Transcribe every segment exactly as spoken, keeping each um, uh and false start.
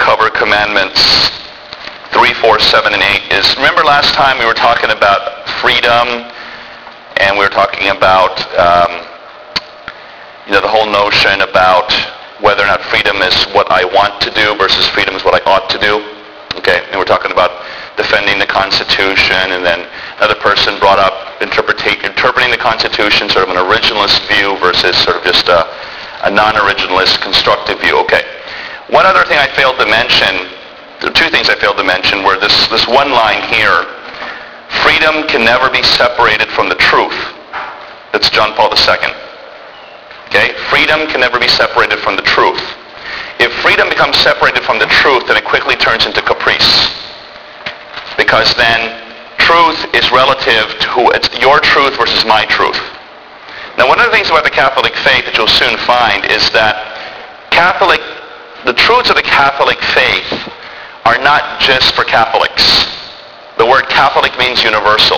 cover commandments three, four, seven, and eight is, remember last time we were talking about freedom, and we were talking about, um, you know, the whole notion about whether or not freedom is what I want to do versus freedom is what I ought to do. Okay, and we're talking about defending the Constitution, and then another person brought up interpreta- interpreting the Constitution sort of an originalist view versus sort of just a, a non-originalist constructive view. Okay. One other thing I failed to mention, there are two things I failed to mention, were this, this one line here, freedom can never be separated from the truth. That's John Paul the Second. Okay? Freedom can never be separated from the truth. If freedom becomes separated from the truth, then it quickly turns into caprice. Because then truth is relative to who, it's your truth versus my truth. Now, one of the things about the Catholic faith that you'll soon find is that Catholic, the truths of the Catholic faith are not just for Catholics. The word Catholic means universal.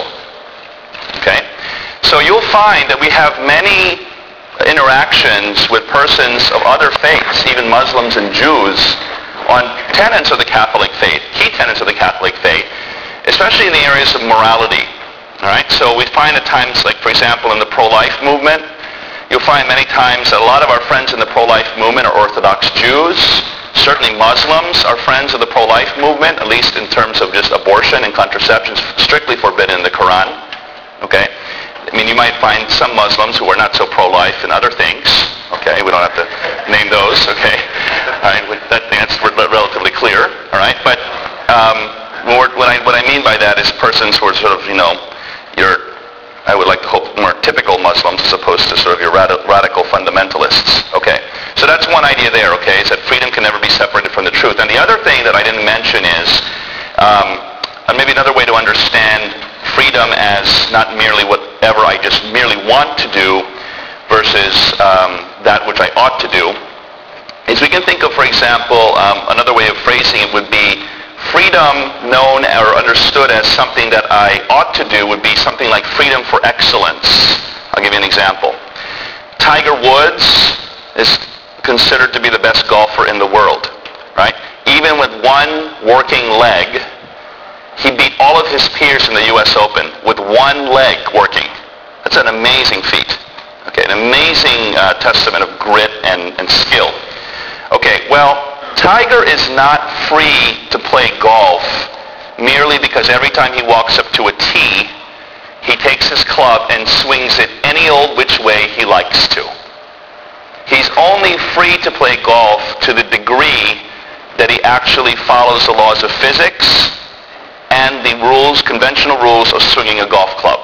Okay? So you'll find that we have many interactions with persons of other faiths, even Muslims and Jews, on tenets of the Catholic faith, key tenets of the Catholic faith, especially in the areas of morality. All right? So we find at times, like for example in the pro-life movement, you'll find many times that a lot of our friends in the pro-life movement are Orthodox Jews. Certainly Muslims are friends of the pro-life movement, at least in terms of just abortion and contraception, strictly forbidden in the Quran. Okay? I mean, you might find some Muslims who are not so pro-life in other things. Okay? We don't have to name those. Okay? All right? That, that's relatively clear. All right? But um, more, what, I, what I mean by that is persons who are sort of, you know, your, I would like to hope, more typical Muslims as opposed to sort of your rad- radical fundamentalists. Okay? So that's one idea there, okay, is that freedom can never be separated from the truth. And the other thing that I didn't mention is, um, and maybe another way to understand freedom as not merely whatever I just merely want to do versus um, that which I ought to do, is we can think of, for example, um, another way of phrasing it would be freedom known or understood as something that I ought to do would be something like freedom for excellence. I'll give you an example. Tiger Woods is considered to be the best golfer in the world, right? Even with one working leg, he beat all of his peers in the U S Open with one leg working. That's an amazing feat. Okay, an amazing uh, testament of grit and, and skill. Okay, well, Tiger is not free to play golf merely because every time he walks up to a tee, he takes his club and swings it any old which way he likes to. He's only free to play golf to the degree that he actually follows the laws of physics and the rules, conventional rules of swinging a golf club.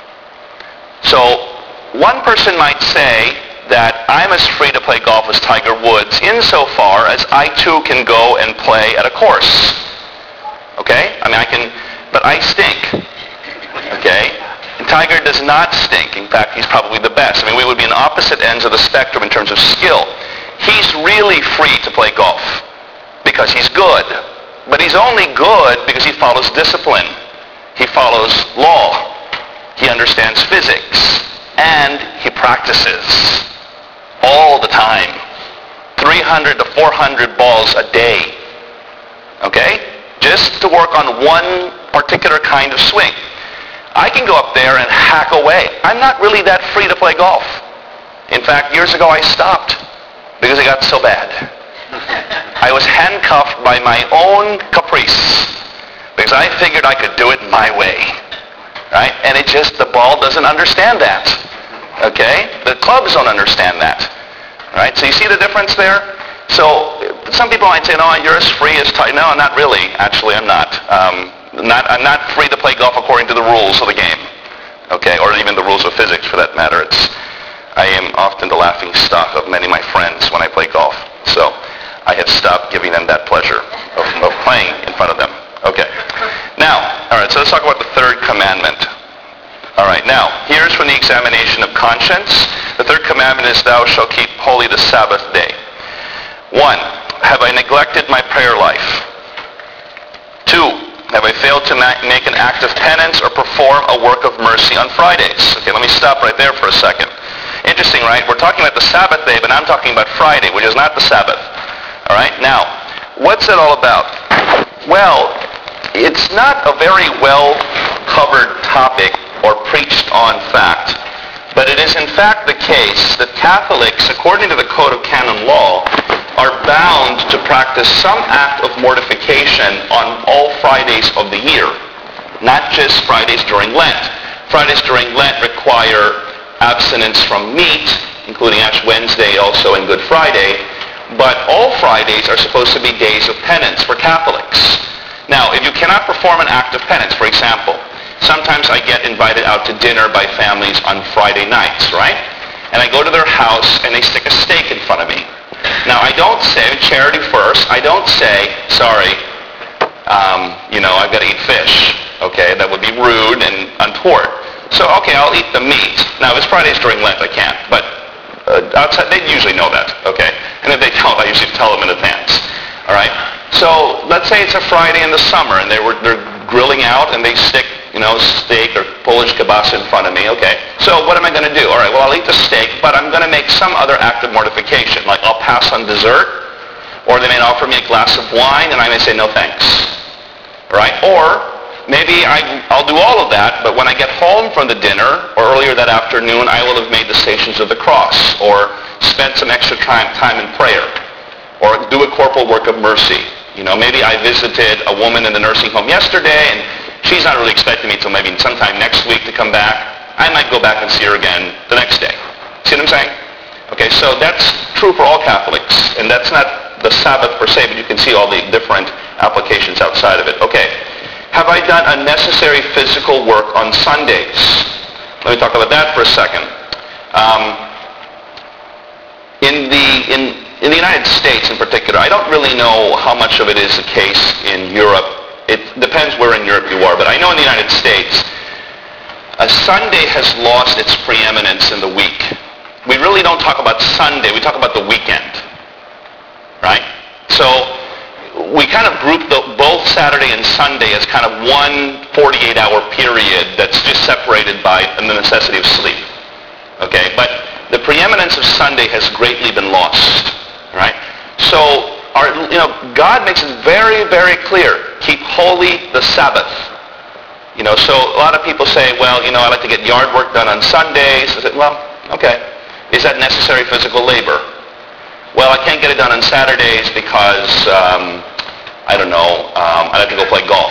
So one person might say that I'm as free to play golf as Tiger Woods insofar as I too can go and play at a course. Okay? I mean, I can, but I stink. Okay? And Tiger does not stink. In fact, he's probably the best. I mean, we would be on opposite ends of the spectrum in terms of skill. He's really free to play golf because he's good. But he's only good because he follows discipline. He follows law. He understands physics. And he practices all the time. three hundred to four hundred balls a day. Okay? Just to work on one particular kind of swing. I can go up there and hack away. I'm not really that free to play golf. In fact, years ago I stopped because it got so bad. I was handcuffed by my own caprice because I figured I could do it my way. Right? And it just, the ball doesn't understand that. Okay? The clubs don't understand that. Right? So you see the difference there? So some people might say, no, you're as free as Tiger. No, not really. Actually, I'm not. Um, not. I'm not free to play golf according to the rules of the game. Okay? Or even the rules of physics for that matter. It's, I am often the laughing stock of many of my friends when I play golf. So I have stopped giving them that pleasure of, of playing in front of them. Okay. Now, all right, so let's talk about the third commandment. All right, now, here's from the examination of conscience. The third commandment is, thou shalt keep holy the Sabbath day. One, have I neglected my prayer life? Two, have I failed to ma- make an act of penance or perform a work of mercy on Fridays? Okay, let me stop right there for a second. Interesting, right? We're talking about the Sabbath day, but I'm talking about Friday, which is not the Sabbath. All right, now, what's it all about? Well, it's not a very well-covered topic or preached on fact, but it is in fact the case that Catholics, according to the Code of Canon Law, are bound to practice some act of mortification on all Fridays of the year, not just Fridays during Lent. Fridays during Lent require abstinence from meat, including Ash Wednesday also and Good Friday, but all Fridays are supposed to be days of penance for Catholics. Now, if you cannot perform an act of penance, for example, sometimes I get invited out to dinner by families on Friday nights, right? And I go to their house and they stick a steak in front of me. Now, I don't say, charity first, I don't say, sorry, um, you know, I've got to eat fish, okay? That would be rude and untoward. So, okay, I'll eat the meat. Now, if it's Fridays during Lent, I can't, but uh, outside, they usually know that, okay? And if they don't, I usually tell them in advance, all right? So, let's say it's a Friday in the summer, and they were, they're grilling out, and they stick, you know, steak or Polish kielbasa in front of me, okay? So what am I going to do? All right, well, I'll eat the steak, but I'm going to make some other act of mortification, like I'll pass on dessert, or they may offer me a glass of wine, and I may say, no thanks, all right? Or maybe I, I'll do all of that, but when I get home from the dinner, or earlier that afternoon, I will have made the Stations of the Cross, or spent some extra time, time in prayer, or do a corporal work of mercy. You know, maybe I visited a woman in the nursing home yesterday, and she's not really expecting me till maybe sometime next week to come back. I might go back and see her again the next day. See what I'm saying? Okay, so that's true for all Catholics, and that's not the Sabbath per se, but you can see all the different applications outside of it. Okay, have I done unnecessary physical work on Sundays? Let me talk about that for a second. Um, in the in in the United States in particular, I don't really know how much of it is the case in Europe. It depends where in Europe you are, but I know in the United States, a Sunday has lost its preeminence in the week. We really don't talk about Sunday, we talk about the weekend, right? So we kind of group the, both Saturday and Sunday as kind of one forty-eight hour period that's just separated by the necessity of sleep, okay? But the preeminence of Sunday has greatly been lost, right? So Our, you know, God makes it very, very clear. Keep holy the Sabbath. You know, so a lot of people say, well, you know, I like to get yard work done on Sundays. I said, well, okay. Is that necessary physical labor? Well, I can't get it done on Saturdays because, um, I don't know, um, I like to go play golf.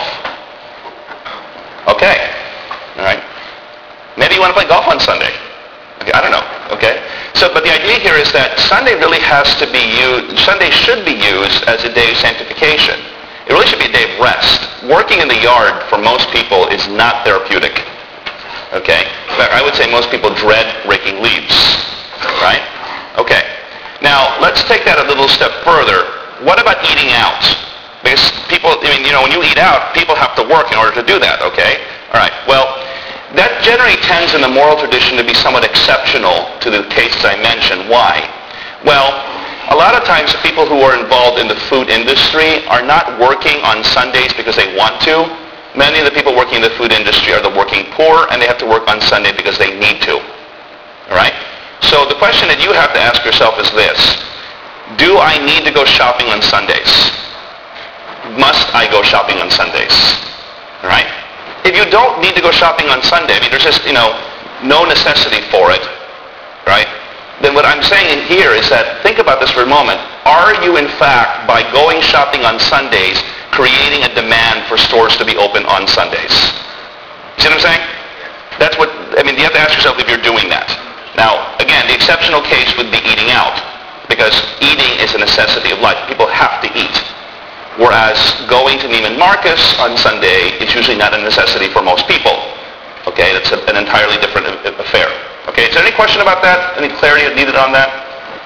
Okay. All right. Maybe you want to play golf on Sunday. Okay, I don't know. Okay. So, but the idea here is that Sunday really has to be used, Sunday should be used as a day of sanctification. It really should be a day of rest. Working in the yard for most people is not therapeutic. Okay? In fact, I would say most people dread raking leaves. Right? Okay. Now, let's take that a little step further. What about eating out? Because people, I mean, you know, when you eat out, people have to work in order to do that, okay? All right. Well, that generally tends in the moral tradition to be somewhat exceptional to the cases I mentioned. Why? Well, a lot of times the people who are involved in the food industry are not working on Sundays because they want to. Many of the people working in the food industry are the working poor, and they have to work on Sunday because they need to. All right? So the question that you have to ask yourself is this. Do I need to go shopping on Sundays? Must I go shopping on Sundays? All right? If you don't need to go shopping on Sunday, I mean, there's just, you know, no necessity for it, right? Then what I'm saying here is that, think about this for a moment. Are you, in fact, by going shopping on Sundays, creating a demand for stores to be open on Sundays? See what I'm saying? That's what, I mean, you have to ask yourself if you're doing that. Now, again, the exceptional case would be eating out, because eating is a necessity of life. People have to eat. Whereas going to Neiman Marcus on Sunday is usually not a necessity for most people. Okay, that's a, an entirely different affair. Okay, is there any question about that? Any clarity needed on that?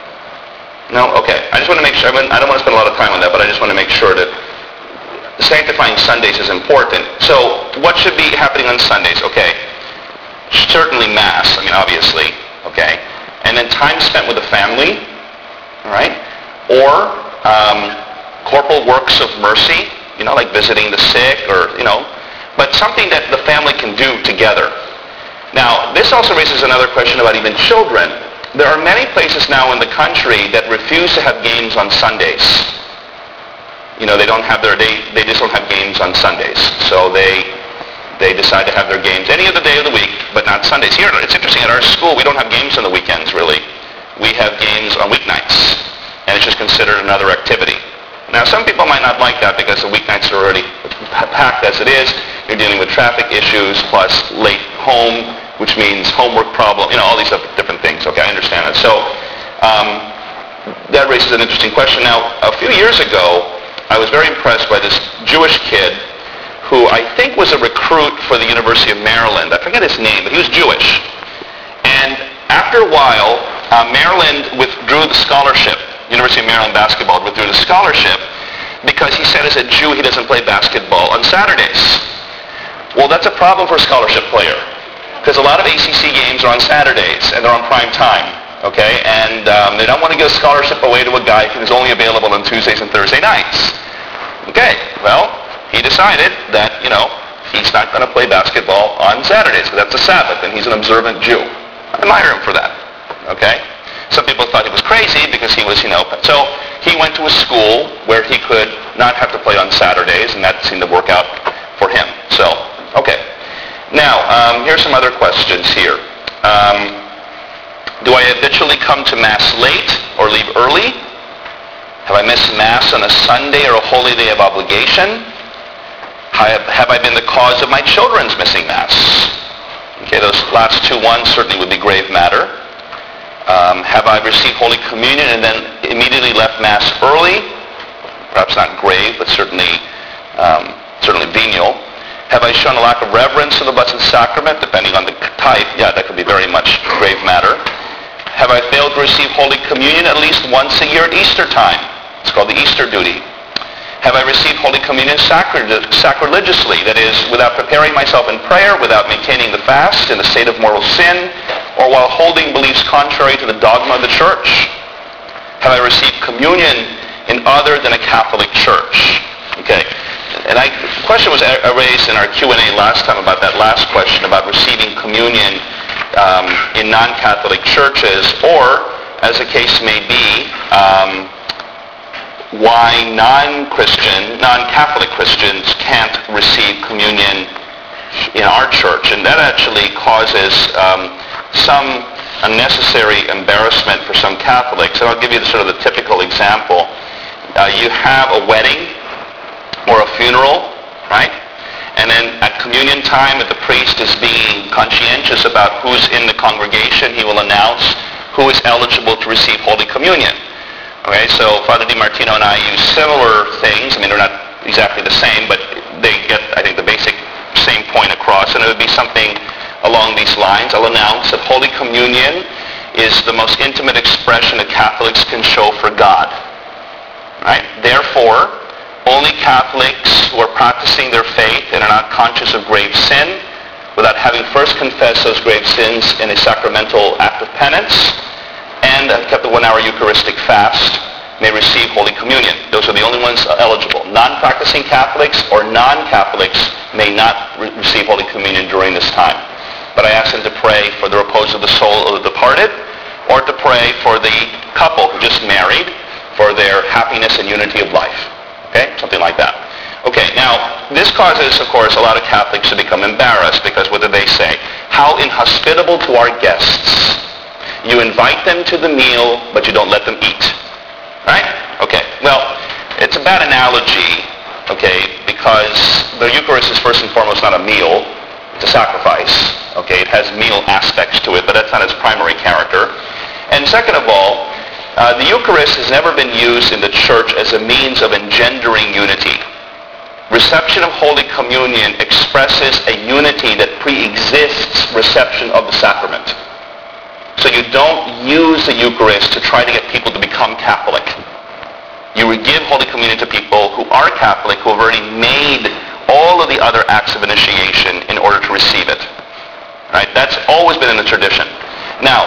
No? Okay. I just want to make sure, I, mean, I don't want to spend a lot of time on that, but I just want to make sure that sanctifying Sundays is important. So what should be happening on Sundays? Okay, certainly Mass, I mean, obviously. Okay, and then time spent with the family, all right? Or um, corporal works of mercy, you know, like visiting the sick or, you know, but something that the family can do together. Now, this also raises another question about even children. There are many places now in the country that refuse to have games on Sundays. you know, they don't have their, they, they just don't have games on Sundays. So they, they decide to have their games any other day of the week, but not Sundays. Here, it's interesting, at our school, we don't have games on the weekends, really. We have games on weeknights, and it's just considered another activity. Now, some people might not like that because the weeknights are already packed as it is. You're dealing with traffic issues plus late home, which means homework problem, you know, all these different things. Okay, I understand that. So um, that raises an interesting question. Now, a few years ago, I was very impressed by this Jewish kid who I think was a recruit for the University of Maryland. I forget his name, but he was Jewish. And after a while, uh, Maryland withdrew the scholarship. University of Maryland basketball withdrew the scholarship because he said as a Jew he doesn't play basketball on Saturdays. Well, that's a problem for a scholarship player because a lot of A C C games are on Saturdays and they're on prime time, okay? And um, they don't want to give a scholarship away to a guy who's only available on Tuesdays and Thursday nights. Okay, well, he decided that, you know, he's not going to play basketball on Saturdays because that's the Sabbath and he's an observant Jew. I admire him for that, okay? Some people thought he was crazy because he was, you know, so he went to a school where he could not have to play on Saturdays, and that seemed to work out for him. So, okay. Now, um, here's some other questions here. Um, do I habitually come to Mass late or leave early? Have I missed Mass on a Sunday or a holy day of obligation? Have, have I been the cause of my children's missing Mass? Okay, those last two ones certainly would be grave matter. Um, have I received Holy Communion and then immediately left Mass early? Perhaps not grave, but certainly um, certainly venial. Have I shown a lack of reverence to the Blessed Sacrament, depending on the type? Yeah, that could be very much grave matter. Have I failed to receive Holy Communion at least once a year at Easter time? It's called the Easter duty. Have I received Holy Communion sacri- sacrilegiously, that is, without preparing myself in prayer, without maintaining the fast, in a state of mortal sin, or while holding beliefs contrary to the dogma of the Church? Have I received communion in other than a Catholic Church? Okay. And I, the question was raised in our Q and A last time about that last question about receiving communion um, in non-Catholic churches, or, as the case may be, um, why non-Christian, non-Catholic Christians can't receive communion in our church. And that actually causes um, some unnecessary embarrassment for some Catholics. And I'll give you the, sort of the typical example. Uh, you have a wedding or a funeral, right? And then at communion time, if the priest is being conscientious about who's in the congregation, he will announce who is eligible to receive Holy Communion. Okay, so Father DiMartino and I use similar things. I mean, they're not exactly the same, but they get, I think, the basic same point across. And it would be something along these lines. I'll announce that Holy Communion is the most intimate expression that Catholics can show for God. Right? Therefore, only Catholics who are practicing their faith and are not conscious of grave sin, without having first confessed those grave sins in a sacramental act of penance, and have kept the one-hour Eucharistic fast, may receive Holy Communion. Those are the only ones eligible. Non-practicing Catholics or non-Catholics may not re- receive Holy Communion during this time. But I ask them to pray for the repose of the soul of the departed, or to pray for the couple who just married, for their happiness and unity of life. Okay? Something like that. Okay, now, this causes, of course, a lot of Catholics to become embarrassed, because what do they say? How inhospitable to our guests. You invite them to the meal, but you don't let them eat. Right? Okay. Well, it's a bad analogy, okay, because the Eucharist is first and foremost not a meal. It's a sacrifice. Okay? It has meal aspects to it, but that's not its primary character. And second of all, uh, the Eucharist has never been used in the Church as a means of engendering unity. Reception of Holy Communion expresses a unity that pre-exists reception of the sacrament. So you don't use the Eucharist to try to get people to become Catholic. You would give Holy Communion to people who are Catholic, who have already made all of the other acts of initiation in order to receive it. Right? That's always been in the tradition. Now,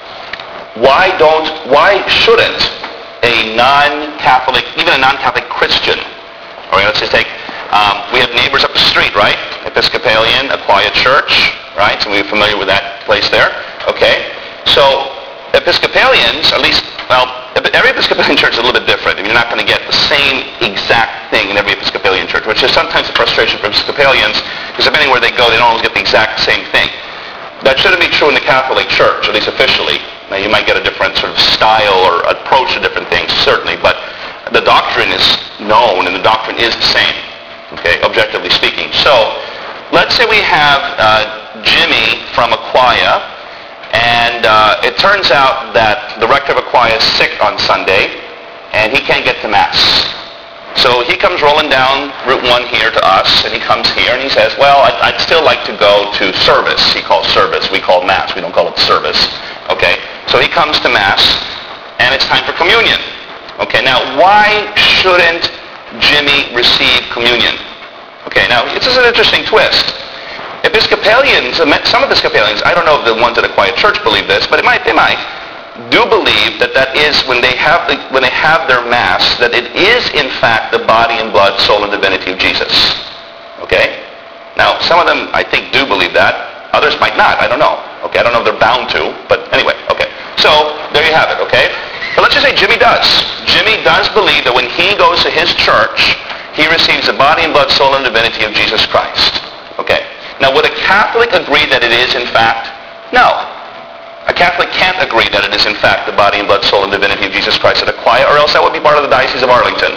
why don't, why shouldn't a non-Catholic, even a non-Catholic Christian, all right, let's just take, um, we have neighbors up the street, right? Episcopalian, a quiet church, right? So we're familiar with that place there. Okay. So Episcopalians, at least, well, every Episcopalian church is a little bit different. I mean, you're not going to get the same exact thing in every Episcopalian church, which is sometimes a frustration for Episcopalians, because depending where they go, they don't always get the exact same thing. That shouldn't be true in the Catholic Church, at least officially. Now, you might get a different sort of style or approach to different things, certainly, but the doctrine is known, and the doctrine is the same, okay, objectively speaking. So, let's say we have uh, Jimmy from Aquia, and uh, it turns out that the rector of Aquia is sick on Sunday, and he can't get to Mass. So he comes rolling down Route one here to us, and he comes here, and he says, well, I'd, I'd still like to go to service. He calls service. We call Mass. We don't call it service. Okay? So he comes to Mass, and it's time for communion. Okay, now why shouldn't Jimmy receive communion? Okay, now this is an interesting twist. Episcopalians, some Episcopalians, I don't know if the ones at a quiet church believe this, but it might, they might, do believe that that is, when they have the, when they have their Mass, that it is in fact the body and blood, soul and divinity of Jesus. Okay? Now, some of them, I think, do believe that. Others might not. I don't know. Okay, I don't know if they're bound to, but anyway, okay. So, there you have it, okay? But let's just say Jimmy does. Jimmy does believe that when he goes to his church, he receives the body and blood, soul and divinity of Jesus Christ. Okay? Now, would a Catholic agree that it is in fact? No. A Catholic can't agree that it is in fact the body and blood, soul and divinity of Jesus Christ at Aquia, or else that would be part of the Diocese of Arlington.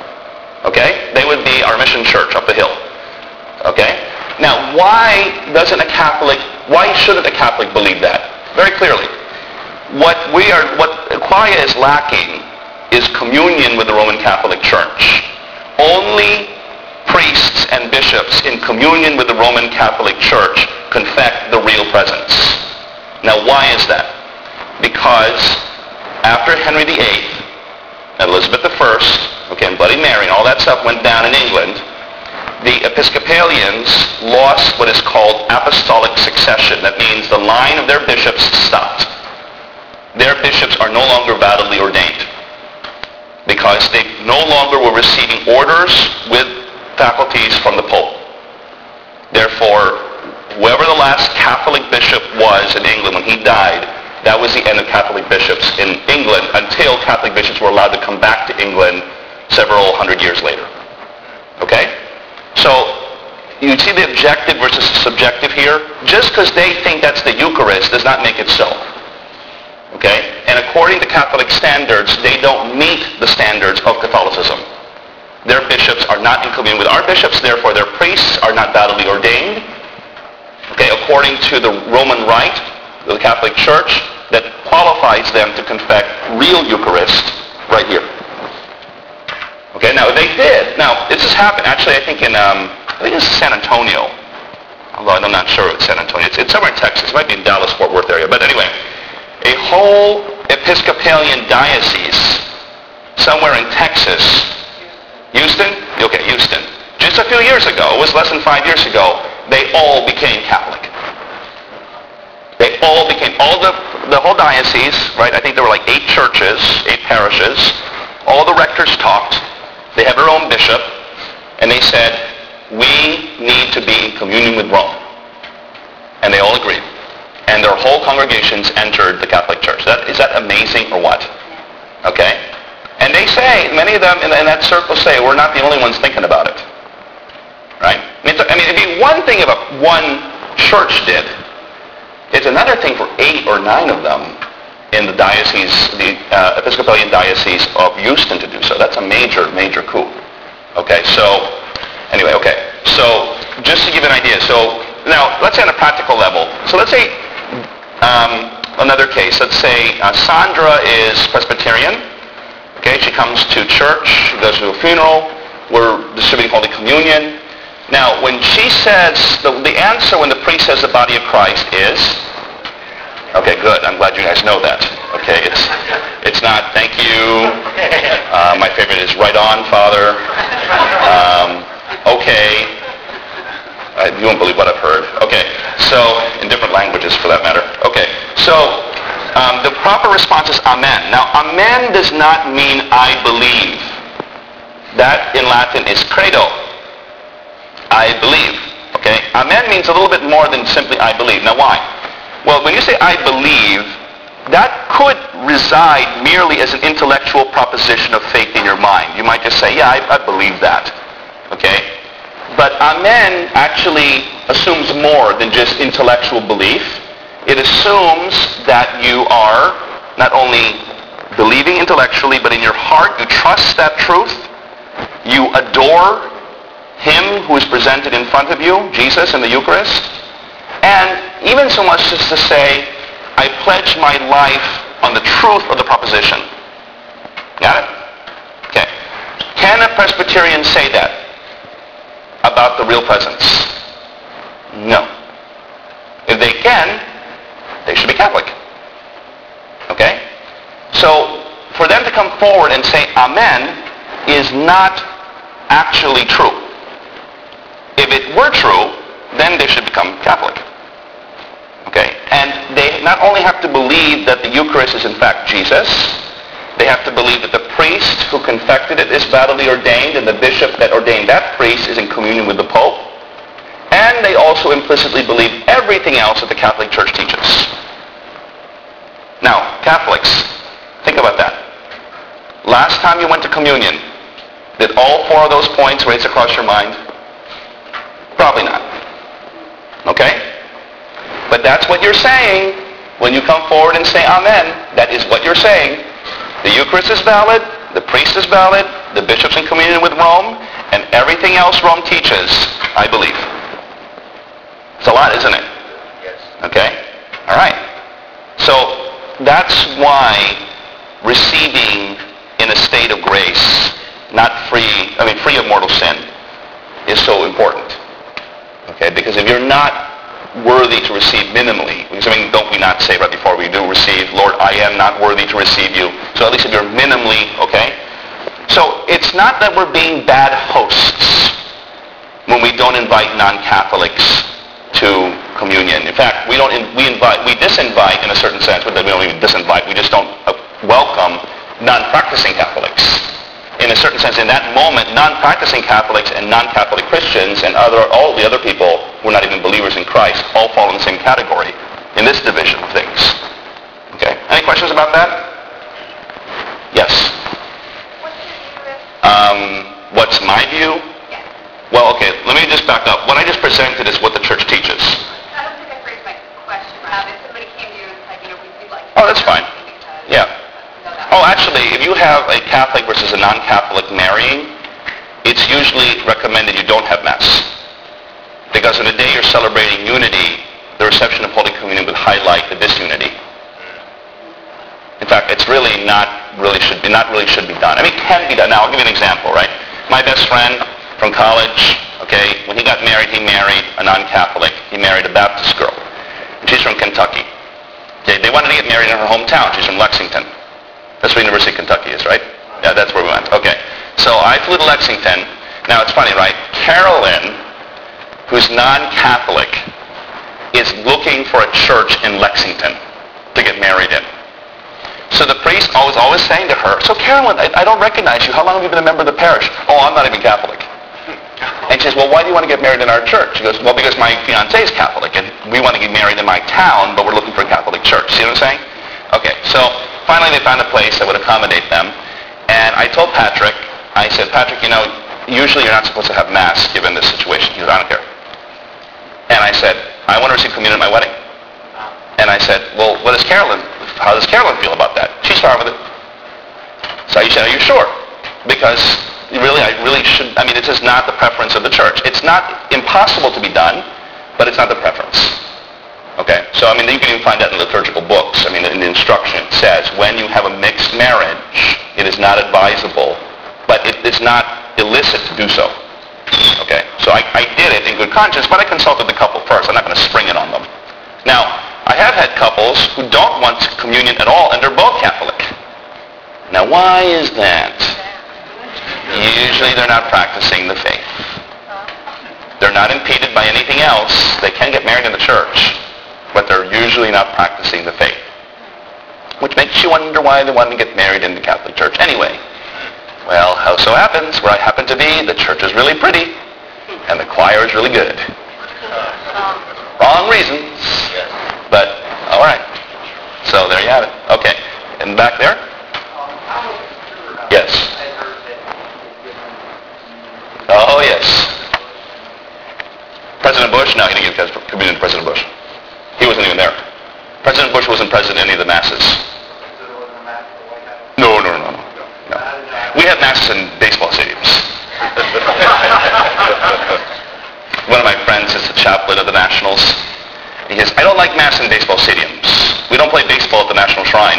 Okay? They would be our mission church up the hill. Okay? Now, why doesn't a Catholic, why shouldn't a Catholic believe that? Very clearly. What we are, what Aquia is lacking is communion with the Roman Catholic Church. Only priests and bishops in communion with the Roman Catholic Church confess the real presence. Now, why is that? Because after Henry the Eighth, Elizabeth the First, okay, and Bloody Mary, and all that stuff went down in England, the Episcopalians lost what is called apostolic succession. That means the line of their bishops stopped. Their bishops are no longer validly ordained because they no longer were receiving orders with faculties from the Pope. Therefore, whoever the last Catholic bishop was in England when he died, that was the end of Catholic bishops in England until Catholic bishops were allowed to come back to England several hundred years later. Okay? So, you see the objective versus the subjective here? Just because they think that's the Eucharist does not make it so. Okay? And according to Catholic standards, they don't meet the standards of Catholicism. Their bishops are not in communion with our bishops, therefore their priests are not validly ordained. Okay, according to the Roman Rite, the Catholic Church, that qualifies them to confess real Eucharist right here. Okay, now they did. Now, this has happened, actually, I think in, um, I think it's San Antonio. Although I'm not sure it's San Antonio. It's, it's somewhere in Texas. It might be in Dallas, Fort Worth area. But anyway, a whole Episcopalian diocese somewhere in Texas. Houston? Okay, Houston. Just a few years ago, it was less than five years ago, they all became Catholic. They all became, all the, the whole diocese, right? I think there were like eight churches, eight parishes. All the rectors talked. They have their own bishop. And they said, we need to be in communion with Rome. And they all agreed. And their whole congregations entered the Catholic Church. That, is that amazing or what? Okay? And they say, many of them in, in that circle say, we're not the only ones thinking about it. Right? I mean, I mean, it'd be one thing if a, one church did. It's another thing for eight or nine of them in the diocese, the uh, Episcopalian Diocese of Houston to do so. That's a major, major coup. Okay, so, anyway, okay. So, just to give an idea. So, now, let's say on a practical level. So, let's say, um, another case. Let's say uh, Sandra is Presbyterian. Okay, she comes to church. She goes to a funeral. We're distributing Holy Communion. Now, when she says, the, the answer when the priest says the body of Christ is, okay, good, I'm glad you guys know that. Okay, it's it's not, thank you, uh, my favorite is right on, Father, um, okay, uh, you won't believe what I've heard. Okay, so, in different languages for that matter. Okay, so, um, the proper response is amen. Now, amen does not mean I believe. That in Latin is credo. I believe. Okay? Amen means a little bit more than simply I believe. Now why? Well, when you say I believe, that could reside merely as an intellectual proposition of faith in your mind. You might just say, yeah, I, I believe that. Okay? But amen actually assumes more than just intellectual belief. It assumes that you are not only believing intellectually, but in your heart you trust that truth. You adore him who is presented in front of you, Jesus in the Eucharist. And even so much as to say, I pledge my life on the truth of the proposition. Got it? Okay. Can a Presbyterian say that about the real presence? No. If they can, they should be Catholic. Okay? So, for them to come forward and say amen is not actually true. If it were true, then they should become Catholic. Okay? And they not only have to believe that the Eucharist is in fact Jesus, they have to believe that the priest who confected it is validly ordained and the bishop that ordained that priest is in communion with the Pope. And they also implicitly believe everything else that the Catholic Church teaches. Now, Catholics, think about that. Last time you went to communion, did all four of those points race across your mind? Probably not. Okay? But that's what you're saying when you come forward and say amen. That is what you're saying. The Eucharist is valid, the priest is valid, the bishop's in communion with Rome, and everything else Rome teaches, I believe. It's a lot, isn't it? Yes. Okay? All right. So that's why receiving in a state of grace, not free, I mean free of mortal sin, is so important. Okay? Because if you're not worthy to receive minimally, because I mean, don't we not say right before we do receive, Lord, I am not worthy to receive you. So at least if you're minimally, okay? So it's not that we're being bad hosts when we don't invite non-Catholics to communion. In fact, we don't, we invite, we disinvite in a certain sense, but we don't even disinvite, we just don't welcome non-practicing Catholics. In a certain sense, in that moment, non-practicing Catholics and non-Catholic Christians and other, all the other people who are not even believers in Christ all fall in the same category in this division of things. Okay? Any questions about that? Yes? What's your view with? Um, what's my view? Yes. Well, okay, let me just back up. What I just presented is what the church teaches. I don't think I phrased my question. Um, if somebody came to you and said, you know, we'd like to... Oh, that's fine. Yeah. Oh, actually, if you have a Catholic versus a non-Catholic marrying, it's usually recommended you don't have Mass. Because on the day you're celebrating unity, the reception of Holy Communion would highlight the disunity. In fact, it's really not really should be not really should be done. I mean, it can be done. Now, I'll give you an example, right? My best friend from college, okay, when he got married, he married a non-Catholic. He married a Baptist girl. She's from Kentucky. Okay, they wanted to get married in her hometown. She's from Lexington. That's where University of Kentucky is, right? Yeah, that's where we went. Okay. So I flew to Lexington. Now, it's funny, right? Carolyn, who's non-Catholic, is looking for a church in Lexington to get married in. So the priest was always saying to her, so Carolyn, I, I don't recognize you. How long have you been a member of the parish? Oh, I'm not even Catholic. And she says, well, why do you want to get married in our church? She goes, well, because my fiancé is Catholic, and we want to get married in my town, but we're looking for a Catholic church. See what I'm saying? Okay, so finally they found a place that would accommodate them. And I told Patrick, I said, Patrick, you know, usually you're not supposed to have Mass given this situation. He goes, I don't care. And I said, I want to receive communion at my wedding. And I said, well, what does Carolyn, how does Carolyn feel about that? She's fine with it. So you said, are you sure? Because really, I really should, I mean, it is not the preference of the church. It's not impossible to be done, but it's not the preference. Okay, so I mean, you can even find that in liturgical books. I mean, in the instruction it says, when you have a mixed marriage, it is not advisable, but it is not illicit to do so. Okay, so I, I did it in good conscience, but I consulted the couple first. I'm not going to spring it on them. Now, I have had couples who don't want communion at all, and they're both Catholic. Now, why is that? Usually they're not practicing the faith. They're not impeded by anything else. They can get married in the church, but they're usually not practicing the faith. Which makes you wonder why they want to get married in the Catholic Church anyway. Well, how so happens, where I happen to be, the church is really pretty, and the choir is really good. Wrong reasons, but all right. So there you have it. In the back there? Yes. Oh, yes. President Bush? No, he didn't give communion to President Bush. He wasn't even there. President Bush wasn't present in any of the masses. No, no, no, no. no. We have masses in baseball stadiums. One of my friends is the chaplain of the Nationals. He says, I don't like mass in baseball stadiums. We don't play baseball at the National Shrine.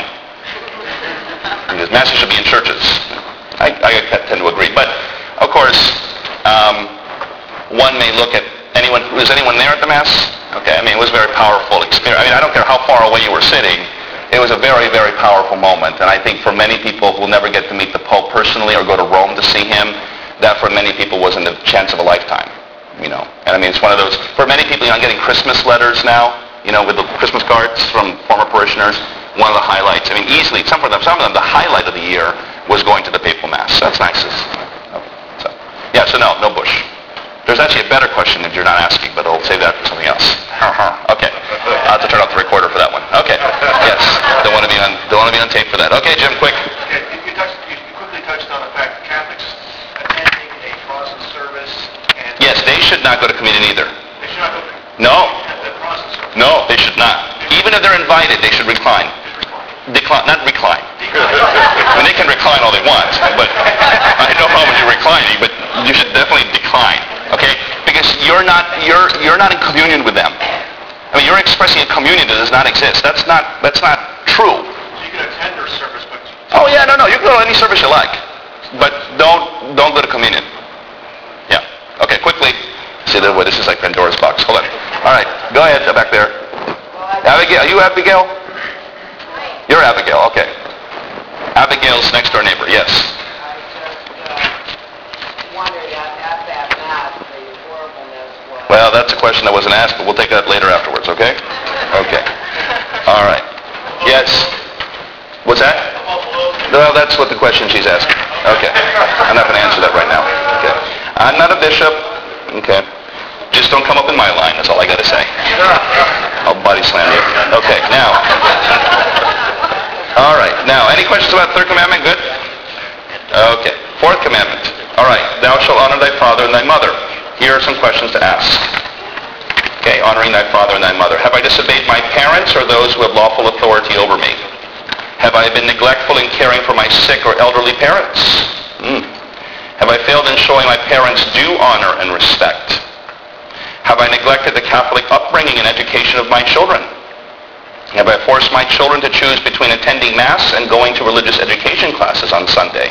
He says, masses should be in churches. I, I tend to agree. But, of course, um, one may look at anyone, was anyone there at the Mass? Okay, I mean, it was a very powerful experience. I mean, I don't care how far away you were sitting. It was a very, very powerful moment. And I think for many people who will never get to meet the Pope personally or go to Rome to see him, that for many people wasn't a chance of a lifetime. You know, and I mean, it's one of those, for many people, you know, I'm getting Christmas letters now, you know, with the Christmas cards from former parishioners. One of the highlights, I mean, easily, some of them, some of them, the highlight of the year was going to the papal Mass. So that's nice. So, yeah, so no, no Bush. There's actually a better question if you're not asking, but I'll save that for something else. Okay. I'll have to turn off the recorder for that one. Okay. Yes. Don't want to be on, don't want to be on tape for that. Okay, Jim, quick. You, touched, you quickly touched on the fact that Catholics attending a Protestant service and... Yes, they should not go to communion either. They should not go to No. the Protestant service. No, they should not. Even if they're invited, they should recline. Decline, not recline. I mean, they can recline all they want, but I have no problem with you reclining, but you should definitely decline, okay? Because you're not, you're, you're not in communion with them. I mean, you're expressing a communion that does not exist. That's not, that's not true. So you can attend their service, but... Oh, yeah, no, no, you can go to any service you like, but don't, don't go to communion. Yeah. Okay, quickly. See, the, well, this is like Pandora's box. Hold on. All right, go ahead, back there. Abigail, are you Abigail? You're Abigail, okay. Abigail's next door neighbor, yes. I just uh, wondered at, at that Mass, the horribleness was... Well, that's a question that wasn't asked, but we'll take that later afterwards, okay? Okay. All right. Yes. What's that? Well, that's what the question she's asking. Okay. I'm not going to answer that right now. Okay. I'm not a bishop. Okay. Just don't come up in my line, that's all I got to say. I'll body slam you. Okay, now. All right. Now, any questions about the third commandment? Good? Okay. Fourth commandment. All right. Thou shalt honor thy father and thy mother. Here are some questions to ask. Okay. Honoring thy father and thy mother. Have I disobeyed my parents or those who have lawful authority over me? Have I been neglectful in caring for my sick or elderly parents? Hmm. Have I failed in showing my parents due honor and respect? Have I neglected the Catholic upbringing and education of my children? Have I forced my children to choose between attending Mass and going to religious education classes on Sunday?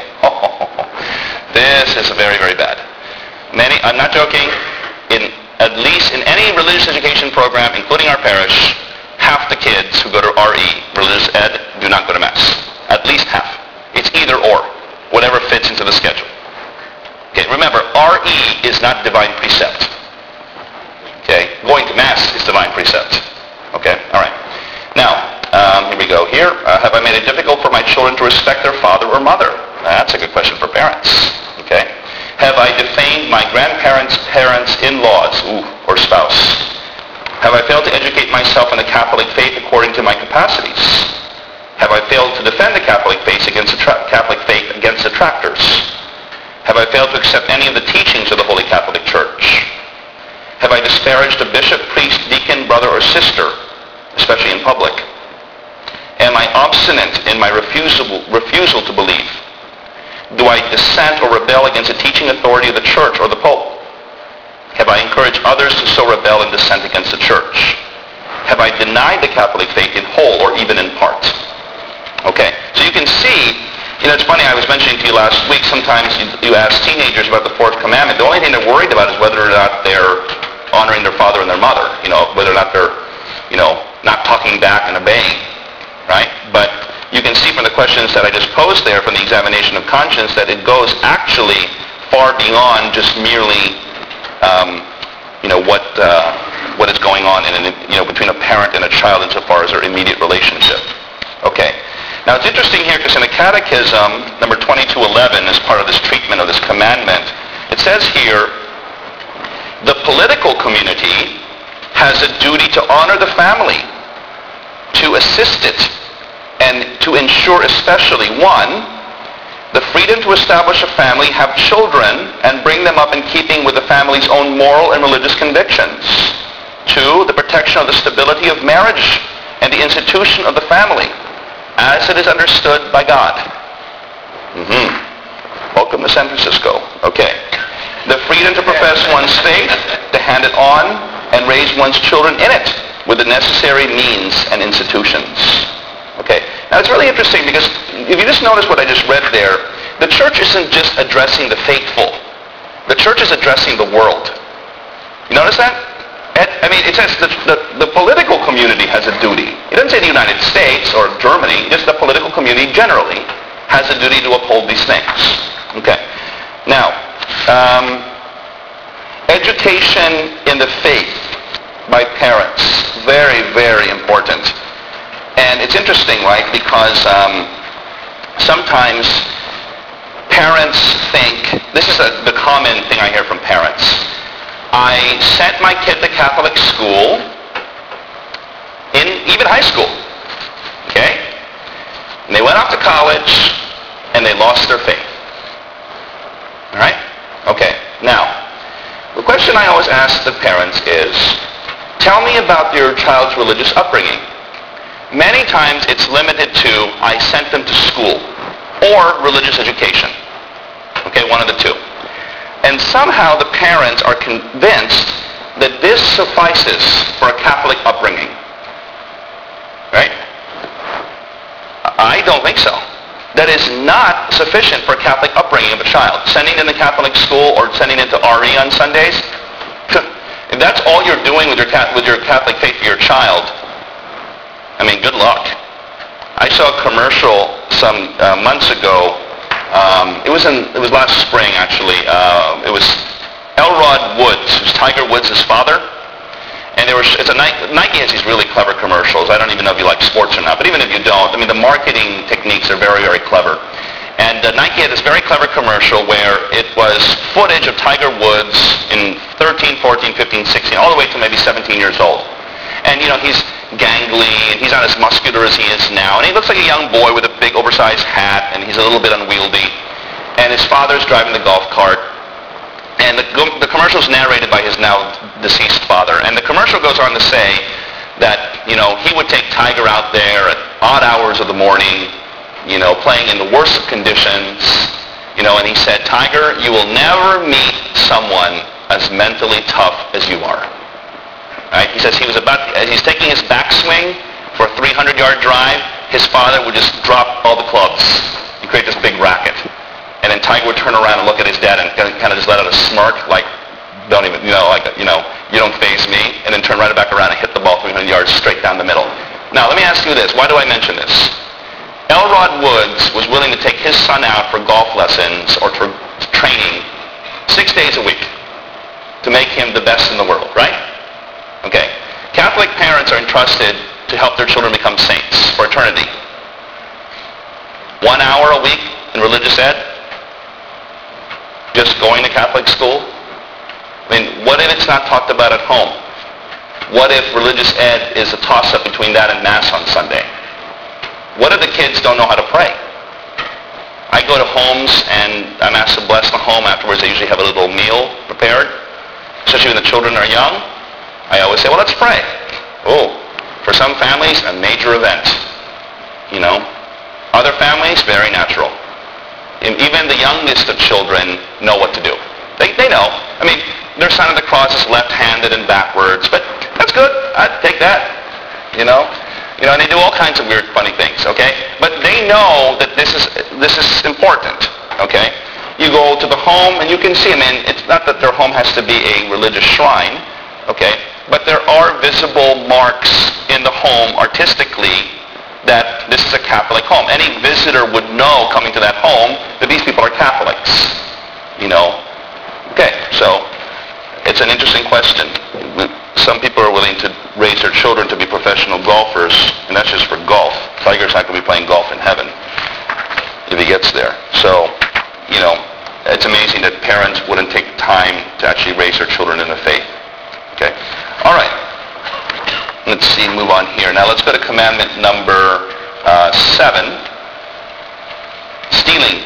This is very, very bad. Many, I'm not joking, in, at least in any religious education program, including our parish, half the kids who go to R E, religious ed, do not go to Mass. At least half. It's either or, whatever fits into the schedule. Okay, remember, R E is not divine precept. Okay, going to Mass is divine precept. Okay, all right. Now, um, here we go. Here, uh, have I made it difficult for my children to respect their father or mother? That's a good question for parents. Okay. Have I defamed my grandparents, parents, in-laws, ooh, or spouse? Have I failed to educate myself in the Catholic faith according to my capacities? Have I failed to defend the Catholic faith against the tra- Catholic faith against detractors? Have I failed to accept any of the teachings of the Holy Catholic Church? Have I disparaged a bishop, priest, deacon, brother, or sister, especially in public? Am I obstinate in my refusal, refusal to believe? Do I dissent or rebel against the teaching authority of the Church or the Pope? Have I encouraged others to so rebel and dissent against the Church? Have I denied the Catholic faith in whole or even in part? Okay, so you can see, you know, it's funny, I was mentioning to you last week, sometimes you, you ask teenagers about the fourth commandment. The only thing they're worried about is whether or not they're honoring their father and their mother, you know, whether or not they're, you know, not talking back and obeying, right? But you can see from the questions that I just posed there from the examination of conscience that it goes actually far beyond just merely, um, you know, what uh, what is going on in an, you know, between a parent and a child insofar as their immediate relationship. Okay. Now it's interesting here because in the Catechism, number twenty-two eleven, as part of this treatment of this commandment, it says here, the political community has a duty to honor the family, to assist it, and to ensure especially, one, the freedom to establish a family, have children, and bring them up in keeping with the family's own moral and religious convictions. Two, the protection of the stability of marriage and the institution of the family, as it is understood by God. Mm-hmm. Welcome to San Francisco. Okay. The freedom to profess one's faith, to hand it on, and raise one's children in it with the necessary means and institutions. Okay. Now it's really interesting because if you just notice what I just read there, the church isn't just addressing the faithful. The church is addressing the world. You notice that? I mean, it says the, the, the political community has a duty. It doesn't say the United States or Germany, just the political community generally has a duty to uphold these things. Okay. Now, um, education in the faith by parents, very, very important. And it's interesting, right, because um, sometimes parents think, this is a, the common thing I hear from parents, I sent my kid to Catholic school, in even high school, okay? And they went off to college, and they lost their faith. All right? Okay. Now, the question I always ask the parents is, tell me about your child's religious upbringing. Many times it's limited to, I sent them to school, or religious education. Okay, one of the two. And somehow the parents are convinced that this suffices for a Catholic upbringing. Right? I don't think so. That is not sufficient for a Catholic upbringing of a child. Sending them to Catholic school or sending them to R E on Sundays, if that's all you're doing with your, with your Catholic faith for your child, I mean, good luck. I saw a commercial some uh, months ago. Um, it was in it was last spring actually. Uh, it was Elrod Woods, who's Tiger Woods' father. And there was it's a Nike, Nike has these really clever commercials. I don't even know if you like sports or not, but even if you don't, I mean the marketing techniques are very, very clever. And uh, Nike had this very clever commercial where it was footage of Tiger Woods in thirteen, fourteen, fifteen, sixteen, all the way to maybe seventeen years old. And you know he's gangly, and he's not as muscular as he is now. And he looks like a young boy with a big oversized hat, and he's a little bit unwieldy. And his father's driving the golf cart. And the, the commercial is narrated by his now deceased father. And the commercial goes on to say that, you know, he would take Tiger out there at odd hours of the morning, you know, playing in the worst of conditions. You know, and he said, Tiger, you will never meet someone as mentally tough as you are. Right? He says he was about, as he's taking his backswing for a three hundred yard drive, his father would just drop all the clubs and create this big racket. And then Tiger would turn around and look at his dad and kind of just let out a smirk, like, don't even, you know, like, you know, you don't faze me, and then turn right back around and hit the ball three hundred yards straight down the middle. Now, let me ask you this. Why do I mention this? Elrod Woods was willing to take his son out for golf lessons or for training six days a week to make him the best in the world, right? Okay. Catholic parents are entrusted to help their children become saints for eternity. One hour a week in religious ed? Just going to Catholic school? I mean, what if it's not talked about at home? What if religious ed is a toss-up between that and Mass on Sunday? What if the kids don't know how to pray? I go to homes and I'm asked to bless the home. Afterwards, I usually have a little meal prepared, especially when the children are young. I always say, well, let's pray. Oh, for some families, a major event. You know, other families, very natural. And even the youngest of children know what to do. They, they know. I mean, their sign of the cross is left-handed and backwards, but that's good. I'd take that. You know, you know, and they do all kinds of weird, funny things. Okay, but they know that this is this is important. Okay, you go to the home and you can see. I mean, it's not that their home has to be a religious shrine. Okay. But there are visible marks in the home artistically that this is a Catholic home. Any visitor would know coming to that home that these people are Catholics. You know? Okay, so it's an interesting question. Some people are willing to raise their children to be professional golfers, and that's just for golf. Tiger's not going to be playing golf in heaven if he gets there. So, you know, it's amazing that parents wouldn't take time to actually raise their children in the faith. Okay? All right. Let's see, move on here. Now let's go to commandment number Uh, seven, stealing.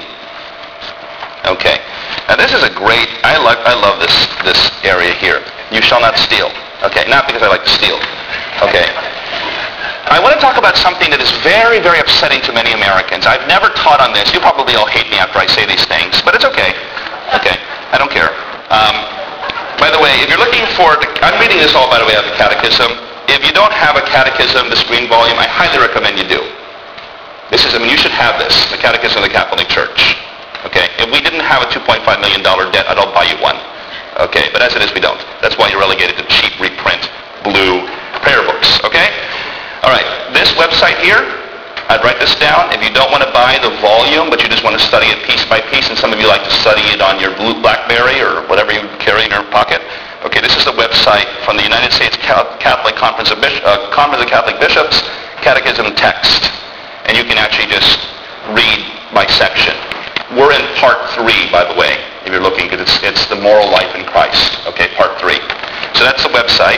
Okay. Now this is a great, I love, I love this, this area here. You shall not steal. Okay, not because I like to steal. Okay. I want to talk about something that is very, very upsetting to many Americans. I've never taught on this. You probably all hate me after I say these things, but it's okay. Okay, I don't care. Um, by the way, if you're looking for, the, I'm reading this all, by the way, out of the Catechism. If you don't have a Catechism, this green volume, I highly recommend you do. This is, I mean, you should have this, the Catechism of the Catholic Church. Okay, if we didn't have a two point five million dollars debt, I'd buy you one. Okay, but as it is, we don't. That's why you're relegated to cheap reprint blue prayer books. Okay? All right, this website here, I'd write this down. If you don't want to buy the volume, but you just want to study it piece by piece, and some of you like to study it on your blue BlackBerry or whatever you carry in your pocket. Okay, this is the website from the United States Catholic Conference of, Bish- uh, Conference of Catholic Bishops, Catechism text. And you can actually just read by section. We're in part three, by the way, if you're looking, because it's, it's the moral life in Christ. Okay, part three. So that's the website.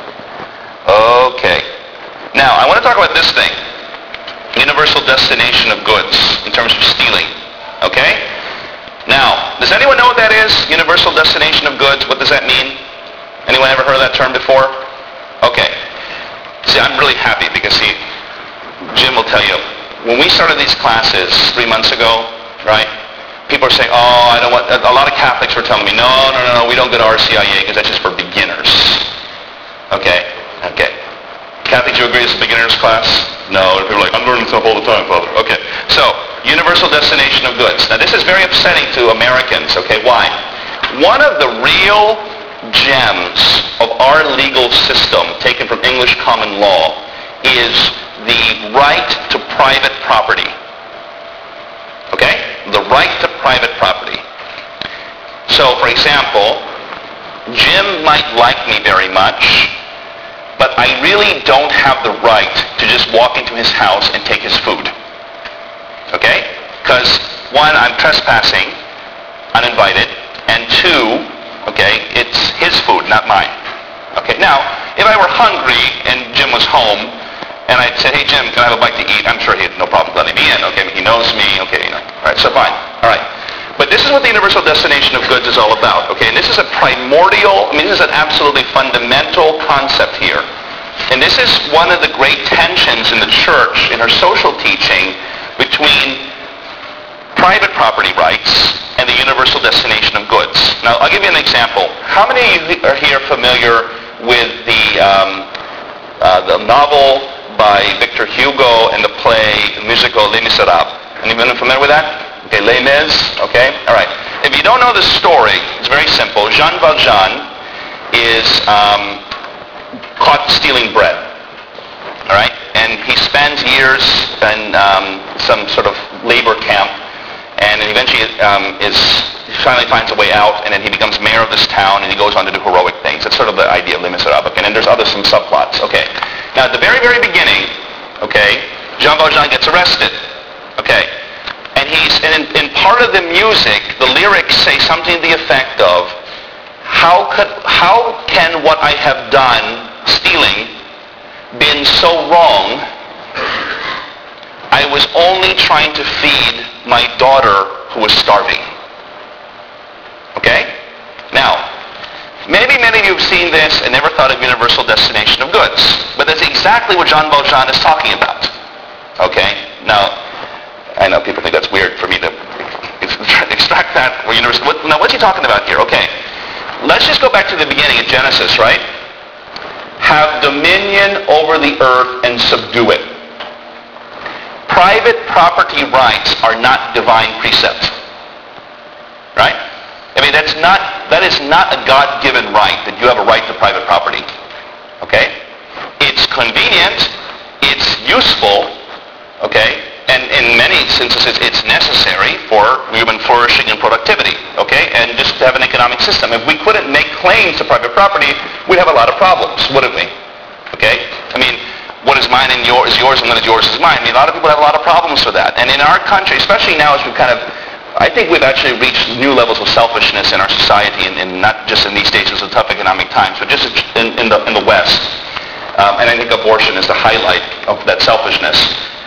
Okay. Now, I want to talk about this thing. Universal destination of goods in terms of stealing. Okay? Now, does anyone know what that is? Universal destination of goods. What does that mean? Anyone ever heard of that term before? Okay. See, I'm really happy because, see, Jim will tell you, when we started these classes three months ago, right, people are saying, oh, I don't want, a lot of Catholics were telling me, no, no, no, no, we don't go to R C I A because that's just for beginners. Okay? Okay. Catholics, you agree it's a beginner's class? No. People are like, I'm learning stuff all the time, Father. Okay. So, universal destination of goods. Now, this is very upsetting to Americans. Okay, why? One of the real gems of our legal system, taken from English common law, is the right to private property. Okay? The right to private property. So, for example, Jim might like me very much, but I really don't have the right to just walk into his house and take his food. Okay? Because, one, I'm trespassing, uninvited, and two, okay, it's his food, not mine. Okay, now, if I were hungry and Jim was home, and I said, hey, Jim, can I have a bite to eat? I'm sure he had no problem letting me in. Okay, he knows me. Okay, you know. All right, so fine. All right. But this is what the universal destination of goods is all about. Okay, and this is a primordial, I mean, this is an absolutely fundamental concept here. And this is one of the great tensions in the church, in her social teaching, between private property rights and the universal destination of goods. Now, I'll give you an example. How many of you are here familiar with the, um, uh, the novel by Victor Hugo and the play, the musical Les Miserables? Anyone familiar with that? Okay, Les Mis, okay? All right. If you don't know the story, it's very simple. Jean Valjean is um, caught stealing bread, all right? And he spends years in um, some sort of labor camp, and eventually um, is finally finds a way out, and then he becomes mayor of this town, and he goes on to do heroic things. That's sort of the idea of Les Miserables. And then there's other some subplots. Okay. Now, at the very, very beginning, okay, Jean Valjean gets arrested. Okay. And he's, and in, in part of the music, the lyrics say something to the effect of, how could, how can what I have done, stealing, been so wrong? I was only trying to feed my daughter who was starving. Okay? Now, maybe many of you have seen this and never thought of universal destination of goods. But that's exactly what Jean Valjean is talking about. Okay? Now, I know people think that's weird for me to extract that. Now, what's he talking about here? Okay. Let's just go back to the beginning of Genesis, right? Have dominion over the earth and subdue it. Private property rights are not divine precept. Right? I mean, that's not, that is not a God-given right, that you have a right to private property. Okay? It's convenient, it's useful, okay? And in many instances, it's necessary for human flourishing and productivity, okay? And just to have an economic system. If we couldn't make claims to private property, we'd have a lot of problems, wouldn't we? Okay? I mean, what is mine and yours is yours, and what is yours is mine. I mean, a lot of people have a lot of problems with that. And in our country, especially now as we've kind of, I think we've actually reached new levels of selfishness in our society, and, and not just in these days of tough economic times, but just in, in, the, in the West. Um, and I think abortion is the highlight of that selfishness.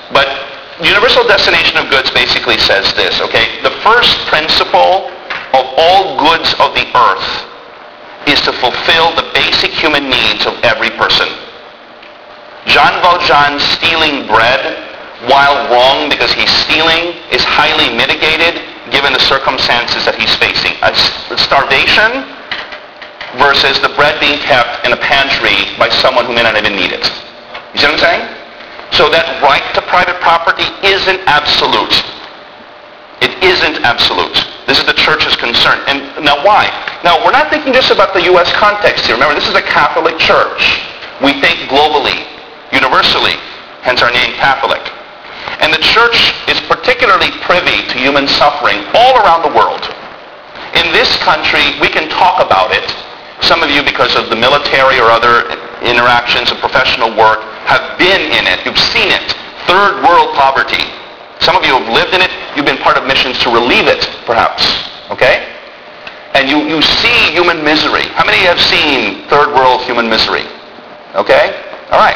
But universal destination of goods basically says this, okay? The first principle of all goods of the earth is to fulfill the basic human needs of every person. Jean Valjean stealing bread, while wrong because he's stealing, is highly mitigated given the circumstances that he's facing. A starvation versus the bread being kept in a pantry by someone who may not even need it. You see what I'm saying? So that right to private property isn't absolute. It isn't absolute. This is the church's concern. And now why? Now, we're not thinking just about the U S context here. Remember, this is a Catholic church. We think globally, universally, hence our name Catholic. And the church is particularly privy to human suffering all around the world. In this country, we can talk about it. Some of you, because of the military or other interactions and professional work, have been in it. You've seen it. Third world poverty. Some of you have lived in it. You've been part of missions to relieve it, perhaps. Okay? And you, you see human misery. How many have seen third world human misery? Okay? All right.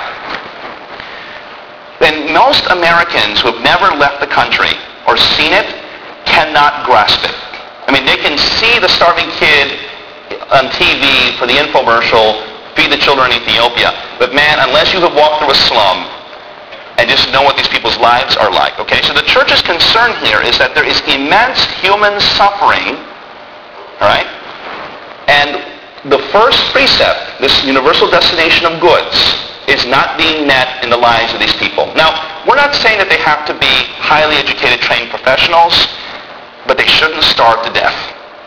Then most Americans who have never left the country or seen it cannot grasp it. I mean, they can see the starving kid on T V for the infomercial, feed the children in Ethiopia. But man, unless you have walked through a slum and just know what these people's lives are like, okay? So the church's concern here is that there is immense human suffering, all right? And the first precept, this universal destination of goods, is not being met in the lives of these people. Now, we're not saying that they have to be highly educated, trained professionals, but they shouldn't starve to death.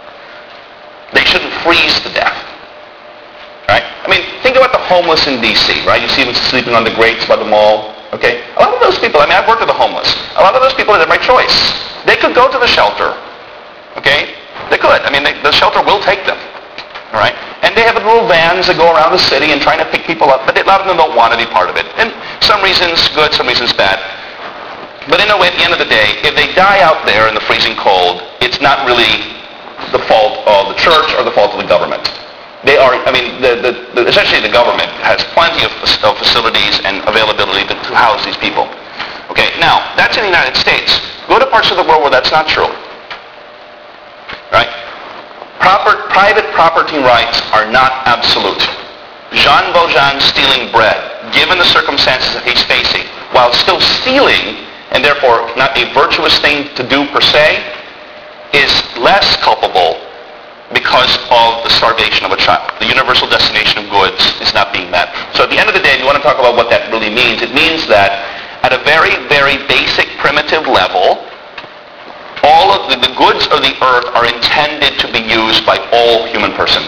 They shouldn't freeze to death. Right? I mean, think about the homeless in D C, right? You see them sleeping on the grates by the mall, okay? A lot of those people, I mean, I've worked with the homeless. A lot of those people are by choice. They could go to the shelter, okay? They could. I mean, they, the shelter will take them, all right? And they have little vans that go around the city and trying to pick people up, but a lot of them don't want to be part of it. And some reasons good, some reasons bad. But in a way, at the end of the day, if they die out there in the freezing cold, it's not really the fault of the church or the fault of the government. They are, I mean, the, the, the, essentially the government has plenty of, of facilities and availability to, to house these people. Okay, now, that's in the United States. Go to parts of the world where that's not true. Right? Proper, private property rights are not absolute. Jean Valjean stealing bread, given the circumstances that he's facing, while still stealing, and therefore not a virtuous thing to do per se, is less culpable because of the starvation of a child. The universal destination of goods is not being met. So at the end of the day, if you want to talk about what that really means, it means that at a very, very basic, primitive level, all of the, the goods of the earth are intended to be used by all human persons.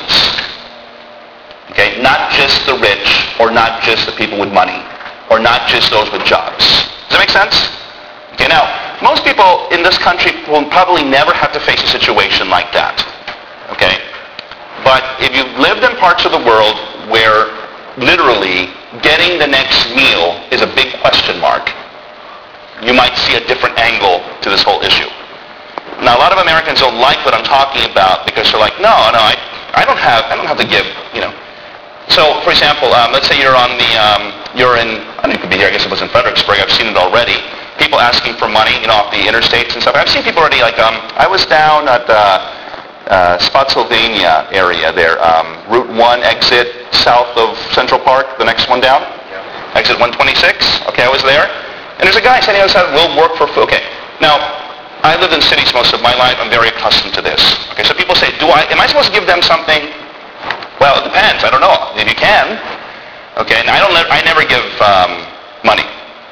Okay? Not just the rich, or not just the people with money, or not just those with jobs. Does that make sense? Okay, now, most people in this country will probably never have to face a situation like that. Okay? But if you've lived in parts of the world where literally getting the next meal is a big question mark, you might see a different angle to this whole issue. Now, a lot of Americans don't like what I'm talking about because they're like, no, no, I, I don't have, I don't have to give, you know. So, for example, um, let's say you're on the, um, you're in, I don't know, it could be here, I guess it was in Fredericksburg, I've seen it already. People asking for money, you know, off the interstates and stuff. I've seen people already, like, um, I was down at the uh, Spotsylvania area there, um, Route one exit south of Central Park, the next one down. Yeah. Exit one twenty-six. Okay, I was there. And there's a guy standing outside, will work for food. Okay, now, I lived in cities most of my life. I'm very accustomed to this. Okay, so people say, do I, am I supposed to give them something? Well, it depends. I don't know. If you can. Okay, and I don't, I never give um, money.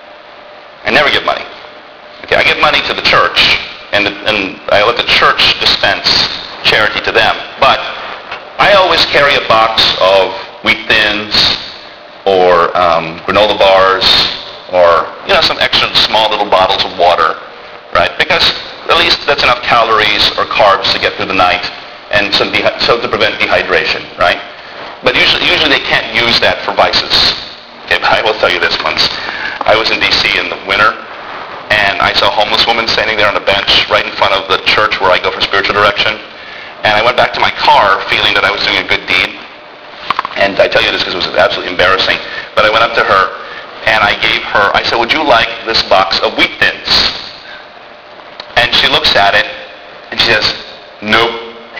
I never give money. Okay, I give money to the church, and, the, and I let the church dispense charity to them. But I always carry a box of Wheat Thins or um, granola bars or, you know, some extra small little bottles of water, right? Because at least that's enough calories or carbs to get through the night and some de- so to prevent dehydration, right? But usually, usually they can't use that for vices. Okay, but I will tell you this once. I was in D C in the winter, and I saw a homeless woman standing there on a bench right in front of the church where I go for spiritual direction. And I went back to my car feeling that I was doing a good deed. And I tell you this because it was absolutely embarrassing. But I went up to her, and I gave her, I said, would you like this box of wheat thins? And she looks at it, and she says, nope.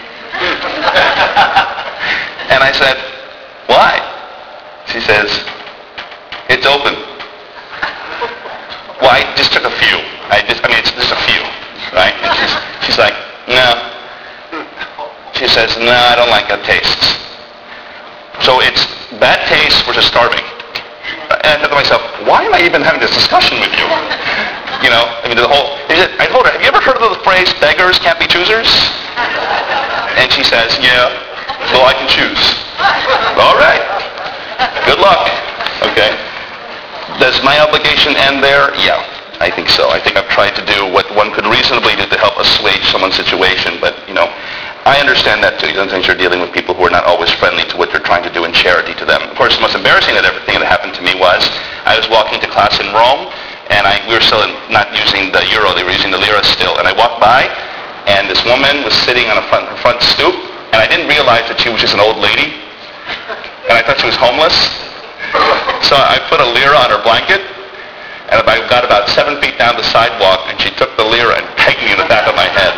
And I said, why? She says, it's open. Well, I just took a few. I just, I mean, it's just a few, right? And she's, she's like, no. She says, no, I don't like that taste. So it's bad taste versus starving. And I thought to myself, why am I even having this discussion with you? You know, I mean, the whole, I told her, have you ever heard of the phrase, beggars can't be choosers? And she says, yeah, well, I can choose. All right. Good luck. Okay. Does my obligation end there? Yeah, I think so. I think I've tried to do what one could reasonably do to help assuage someone's situation, but, you know, I understand that too. Sometimes you're dealing with people who are not always friendly to what you're trying to do in charity to them. Of course, the most embarrassing of everything that happened to me was I was walking to class in Rome, and I, we were still in, not using the euro, they were using the lira still. And I walked by, and this woman was sitting on a front, her front stoop, and I didn't realize that she was just an old lady, and I thought she was homeless. So I put a lira on her blanket, and I got about seven feet down the sidewalk, and she took the lira and pegged me in the back of my head.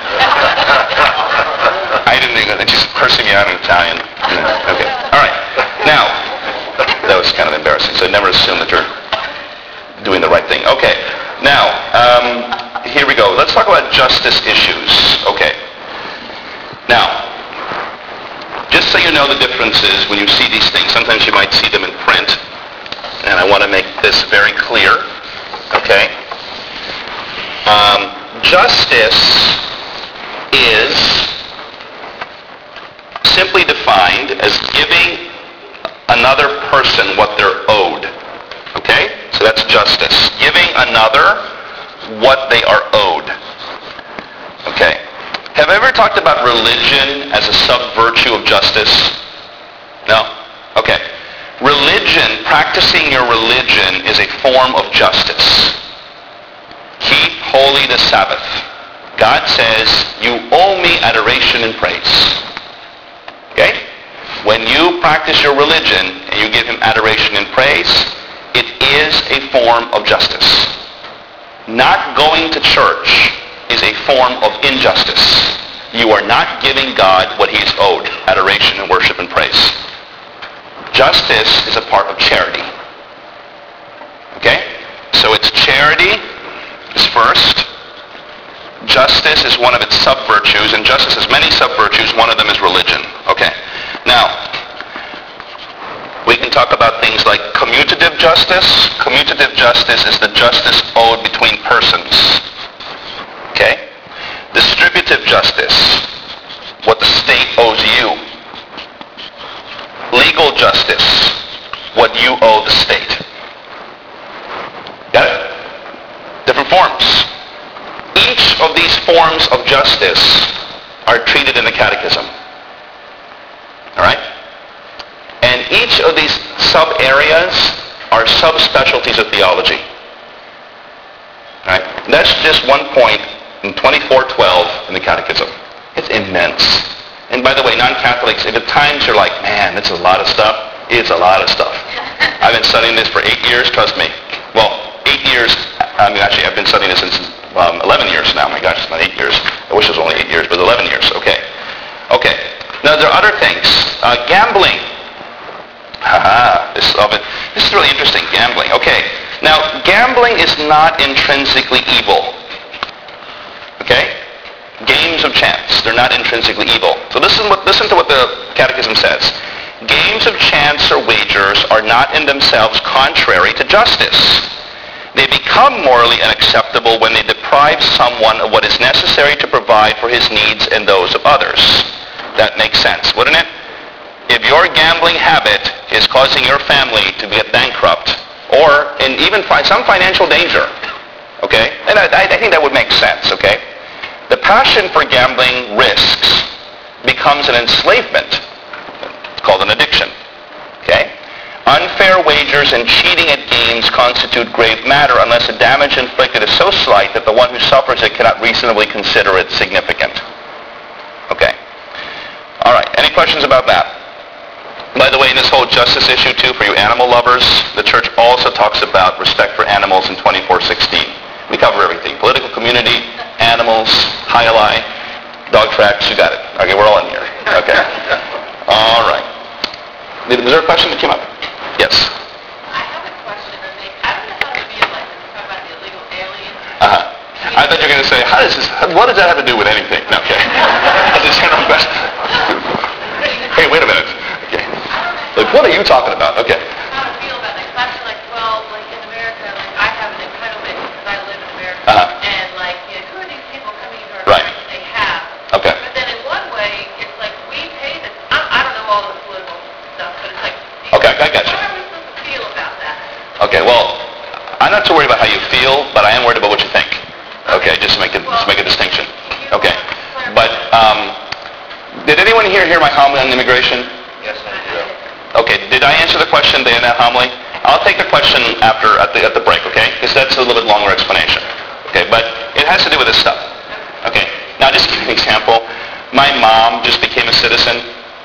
I didn't think, and she's cursing me out in Italian. Okay, all right. Now, that was kind of embarrassing, so never assume that you're doing the right thing. Okay, now, um, here we go. Let's talk about justice issues. Okay. Now, just so you know the differences when you see these things, sometimes you might see them in print, and I want to make this very clear. Okay? Um, justice is simply defined as giving another person what they're owed. Okay? So that's justice. Giving another what they are owed. Okay. Have I ever talked about religion as a sub-virtue of justice? No? Okay. Religion, practicing your religion is a form of justice. Keep holy the Sabbath. God says, you owe me adoration and praise. Okay? When you practice your religion and you give him adoration and praise, it is a form of justice. Not going to church is a form of injustice. You are not giving God what he is owed, adoration and worship and praise. Justice is a part of charity. Okay? So it's charity is first. Justice is one of its sub-virtues, and justice has many sub-virtues. One of them is religion. Okay. Now, we can talk about things like commutative justice. Commutative justice is the justice owed between persons. Okay? Distributive justice, what the state owes you. Legal justice, what you owe the state. Got it? Different forms. Each of these forms of justice are treated in the Catechism. All right? And each of these sub-areas are sub-specialties of theology. All right? That's just one point in twenty-four twelve in the Catechism. It's immense. And by the way, non-Catholics, if at times you're like, man, that's a lot of stuff, it's a lot of stuff. I've been studying this for eight years, trust me. Well, eight years, I mean, actually, I've been studying this since um, eleven years now. My gosh, it's not eight years. I wish it was only eight years, but eleven years. Okay. Okay. Now, there are other things. Uh, gambling. Haha, this, oh, this is really interesting, gambling. Okay. Now, gambling is not intrinsically evil. Okay? Games of chance. They're not intrinsically evil. So listen, what, listen to what the Catechism says. Games of chance or wagers are not in themselves contrary to justice. They become morally unacceptable when they deprive someone of what is necessary to provide for his needs and those of others. That makes sense, wouldn't it? If your gambling habit is causing your family to get bankrupt or in even fi- some financial danger, okay? And I, I think that would make sense, okay? The passion for gambling risks becomes an enslavement called an addiction. Okay? Unfair wagers and cheating at games constitute grave matter unless the damage inflicted is so slight that the one who suffers it cannot reasonably consider it significant. Okay. All right. Any questions about that? By the way, in this whole justice issue too for you animal lovers. The church also talks about respect for animals in twenty-four sixteen. We cover everything. Political community, animals, Hyali, dog tracks, you got it. Okay, we're all in here. Okay. All right. Was there a question that came up? Yes. I have a question. I mean, I don't know how to feel like this talk about the illegal aliens. Uh-huh. I thought you were going to say, how does this, what does that have to do with anything? No, okay. That's a general question. Hey, wait a minute. Okay. Like, what are you talking about? Okay. How to feel about that. 'Cause I feel like, well, like in America, like I have an entitlement because I live in America. Uh-huh. And like, you know, who are these people coming into our Right. country that they have? Okay. But then in one way, it's like we pay the, I, I don't know all the political stuff, but it's like, Okay, I got you. how are we supposed to feel about that? Okay, well, I'm not too worried about how you feel, but I am worried about what you think. Okay, just to make a, just make a distinction. Okay. But, um, did anyone here hear my homily on immigration? Yes, I do. Okay, did I answer the question there in that homily? I'll take the question after, at the, at the break, okay? Because that's a little bit longer explanation. Okay, but it has to do with this stuff. Okay, now just to give you an example. My mom just became a citizen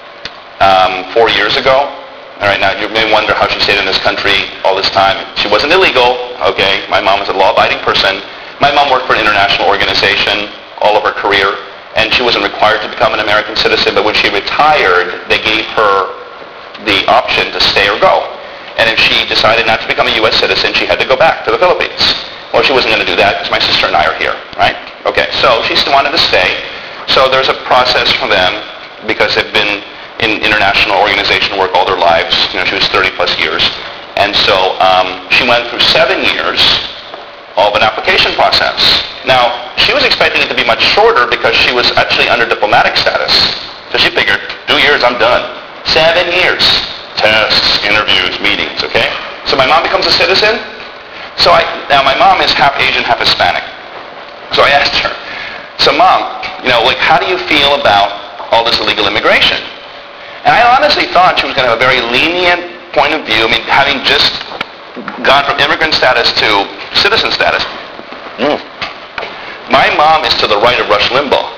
um, four years ago. All right, now you may wonder how she stayed in this country all this time. She wasn't illegal, okay? My mom was a law-abiding person. My mom worked for an international organization all of her career, and she wasn't required to become an American citizen, but when she retired, they gave her the option to stay or go. And if she decided not to become a U S citizen, she had to go back to the Philippines. Well, she wasn't going to do that because my sister and I are here, right? Okay, so she still wanted to stay. So there's a process for them because they've been in international organization work all their lives. You know, she was thirty plus years. And so um, she went through seven years of an application process. Now, she was expecting it to be much shorter because she was actually under diplomatic status. So she figured, two years, I'm done. Seven years. Tests, interviews, meetings, okay? So my mom becomes a citizen. So I, now my mom is half Asian, half Hispanic. So I asked her, so mom, you know, like how do you feel about all this illegal immigration? And I honestly thought she was going to have a very lenient point of view. I mean, having just gone from immigrant status to citizen status. Mm. My mom is to the right of Rush Limbaugh.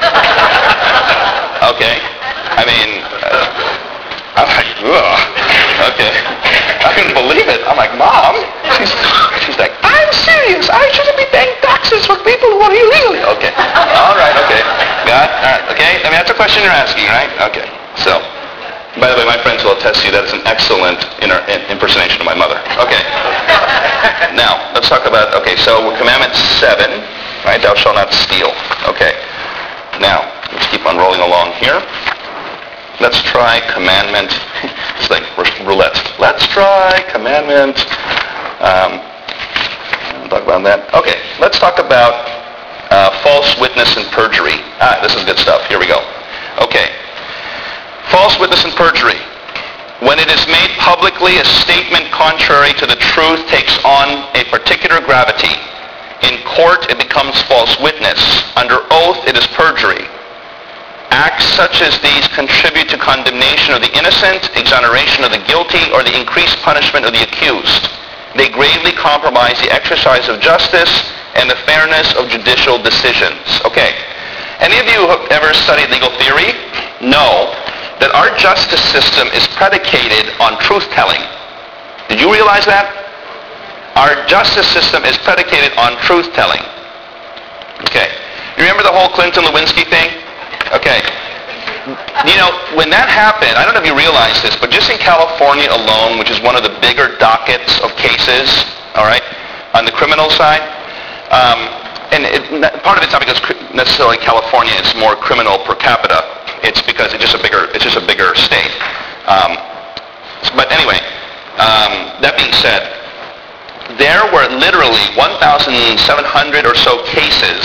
Okay? I mean, uh, I'm like, ugh. Okay. I couldn't believe it. I'm like, Mom? She's, she's like, I'm serious. I shouldn't be paying taxes for people who are illegally. Okay. All right, okay. Got it? All right, okay? I mean, that's a question you're asking, right? Okay. So, by the way, my friends will attest to you that it's an excellent inter- impersonation of my mother. Okay. Now, let's talk about, okay, so commandment seven, right? Thou shalt not steal. Okay. Now, let's keep on rolling along here. Let's try commandment. It's like roulette. Let's try commandment. Um, we'll talk about that. Okay, let's talk about uh, false witness and perjury. Ah, this is good stuff. Here we go. Okay. False witness and perjury. When it is made publicly, a statement contrary to the truth takes on a particular gravity. In court, it becomes false witness. Under oath, it is perjury. Acts such as these contribute to condemnation of the innocent, exoneration of the guilty, or the increased punishment of the accused. They gravely compromise the exercise of justice and the fairness of judicial decisions. Okay. Any of you who have ever studied legal theory know that our justice system is predicated on truth-telling. Did you realize that? Our justice system is predicated on truth-telling. Okay. You remember the whole Clinton-Lewinsky thing? Okay. You know, when that happened, I don't know if you realize this, but just in California alone, which is one of the bigger dockets of cases, all right, on the criminal side, um, and it, part of it's not because necessarily California is more criminal per capita. It's because it's just a bigger, it's just a bigger state. Um, but anyway, um, that being said, there were literally one thousand seven hundred or so cases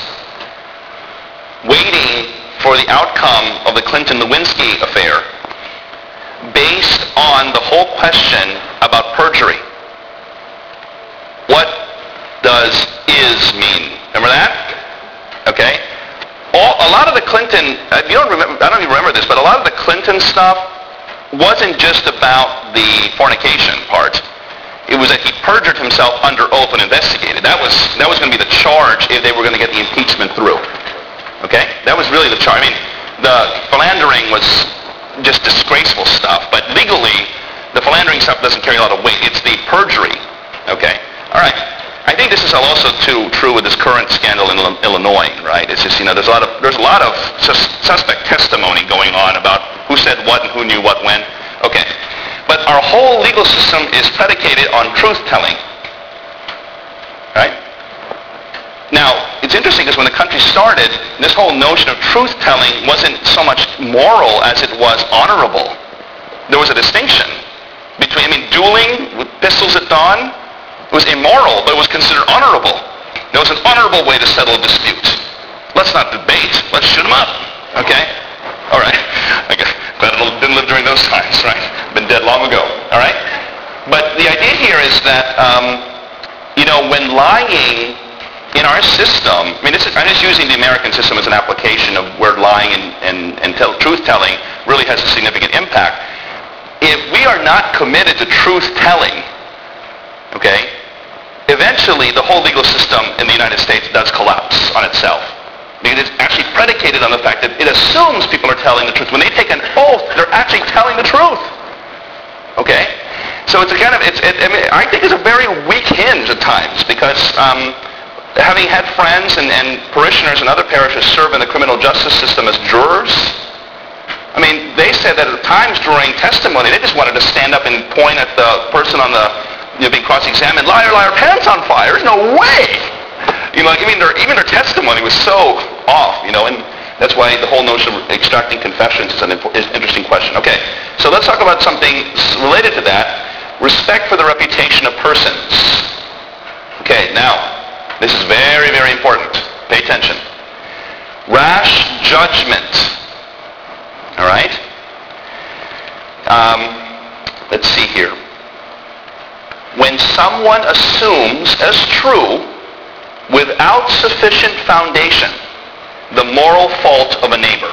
waiting for the outcome of the Clinton-Lewinsky affair based on the whole question about perjury. What does is mean? Remember that? Okay. All, a lot of the Clinton, you don't remember, I don't even remember this, but a lot of the Clinton stuff wasn't just about the fornication part. It was that he perjured himself under oath and investigated. That was that was going to be the charge if they were going to get the impeachment through. Okay? That was really the charge. I mean, the philandering was just disgraceful stuff, but legally, is also too true with this current scandal in Ill- Illinois, right? It's just, you know, there's a lot of, there's a lot of sus- suspect testimony going on about who said what and who knew what when. Okay. But our whole legal system is predicated on truth-telling, right? Now, it's interesting because when the country started, this whole notion of truth-telling wasn't so much moral as it was honorable. There was a distinction between, I mean, dueling with pistols at dawn was immoral, but it was considered honorable. There was an honorable way to settle a dispute. Let's not debate. Let's shoot them up. Okay? All right. Okay. Glad I didn't live during those times, right? Been dead long ago. All right? But the idea here is that, um, you know, when lying in our system, I mean, this is, I'm just using the American system as an application of where lying and, and, and tell, truth-telling really has a significant impact. If we are not committed to truth-telling, okay, eventually the whole legal system in the United States does collapse on itself. Because it's actually predicated on the fact that it assumes people are telling the truth. When they take an oath, they're actually telling the truth. Okay? So it's a kind of, it's, it, I mean, I think it's a very weak hinge at times because um, having had friends and, and parishioners in other parishes serve in the criminal justice system as jurors, I mean, they said that at times during testimony, they just wanted to stand up and point at the person on the, you know, being cross-examined, liar, liar, pants on fire. There's no way. You know, I mean, their, even their testimony was so off, you know, and that's why the whole notion of extracting confessions is an impo- is an interesting question. Okay, so let's talk about something related to that, respect for the reputation of persons. Okay, now, this is very, very important. Pay attention. Rash judgment. All right? Um, let's see here. When someone assumes as true, without sufficient foundation, the moral fault of a neighbor.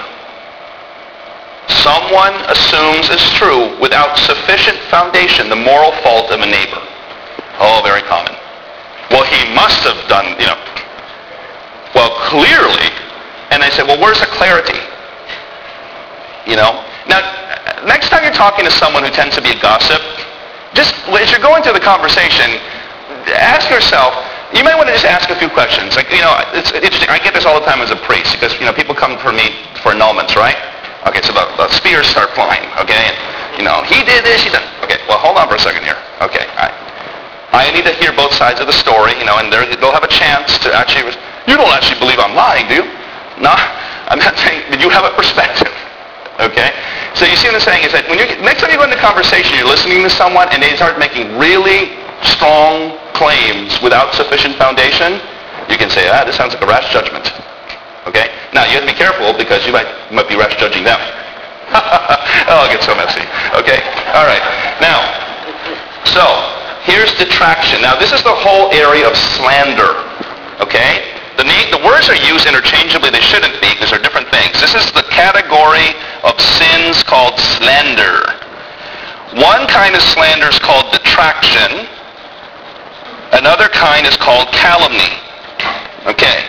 Someone assumes as true, without sufficient foundation, the moral fault of a neighbor. Oh, very common. Well, he must have done, you know. Well, clearly. And I say, well, where's the clarity? You know? Now, next time you're talking to someone who tends to be a gossip, just as you're going through the conversation, ask yourself, you might want to just ask a few questions. Like, you know, it's interesting. I get this all the time as a priest because, you know, people come for me for annulments, right? Okay, so the, the spears start flying, okay? And, you know, he did this, he did. Okay, well, hold on for a second here. Okay, all right. I need to hear both sides of the story, you know, and they'll have a chance to actually, you don't actually believe I'm lying, do you? No, I'm not saying, but you have a perspective, okay? So you see what I'm saying is that when you, next time you go into conversation, you're listening to someone and they start making really strong claims without sufficient foundation, you can say, ah, this sounds like a rash judgment. Okay? Now, you have to be careful because you might, might be rash judging them. Oh, it gets so messy. Okay? All right. Now, so, here's detraction. Now, this is the whole area of slander. Okay? The, name, the words are used interchangeably. They shouldn't be because they're different things. This is the category of sins called slander. One kind of slander is called detraction. Another kind is called calumny. Okay.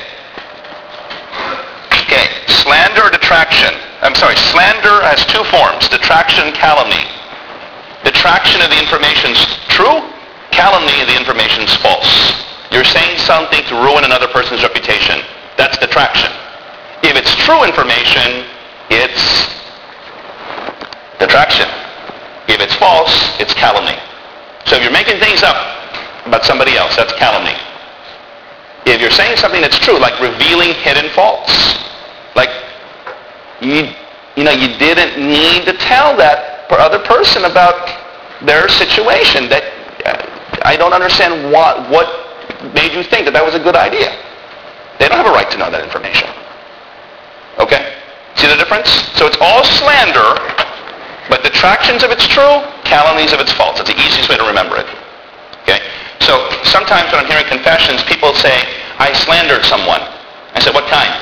Okay. Slander or detraction. I'm sorry. Slander has two forms. Detraction and calumny. Detraction of the information's true. Calumny of the information's false. You're saying something to ruin another person's reputation. That's detraction. If it's true information, it's detraction. If it's false, it's calumny. So if you're making things up about somebody else, that's calumny. If you're saying something that's true, like revealing hidden faults, like you, you know, you didn't need to tell that other person about their situation. That I don't understand what what made you think that that was a good idea. They don't have a right to know that information. Okay? See the difference? So it's all slander, but detractions if it's true, calumnies if it's false. That's the easiest way to remember it. Okay? So sometimes when I'm hearing confessions, people say, I slandered someone. I said, what kind?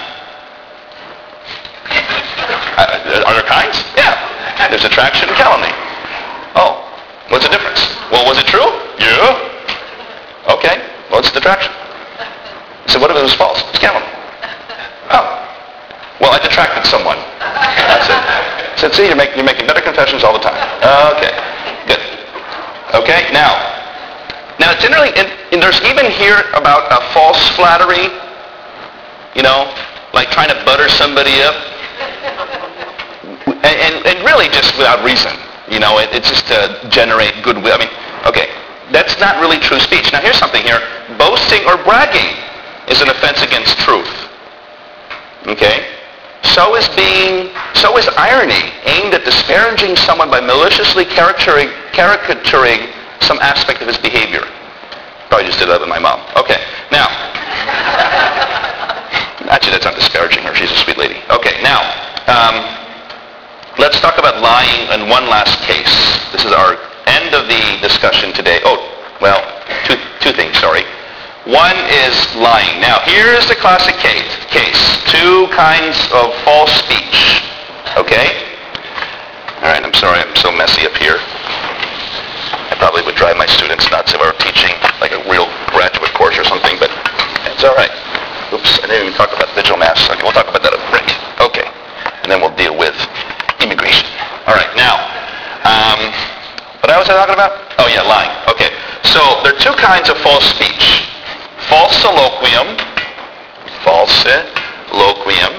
Uh, are there kinds? Yeah. There's detraction and calumny. Oh, what's the difference? Well, was it true? Yeah. Okay. Well, it's detraction. So what if it was false? It's calumny. Oh. Well, I detracted someone. That's it. I said, see, you're, make, you're making better confessions all the time. Okay. Good. Okay. Now, now generally, in, and there's even here about a false flattery, you know, like trying to butter somebody up, and, and, and really just without reason, you know, it, it's just to generate goodwill. I mean, okay, that's not really true speech. Now here's something here. Boasting or bragging is an offense against truth. Okay? So is being, so is irony aimed at disparaging someone by maliciously caricaturing, caricaturing some aspect of his behavior. Probably just did that with my mom. Okay, now, actually that's not disparaging her. She's a sweet lady. Okay, now, um, let's talk about lying in one last case. This is our end of the discussion today. Oh, well, two, two things, sorry. One is lying. Now, here's the classic case. Case. Two kinds of false speech. Okay? All right, I'm sorry I'm so messy up here. I probably would drive my students nuts if I were teaching like a real graduate course or something, but it's all right. Oops, I didn't even talk about digital mass. Okay, we'll talk about that at a break. Okay. And then we'll deal with immigration. All right, now, um, what was I talking about? Oh, yeah, lying. Okay. So there are two kinds of false speech. Falsiloquium, falsiloquium,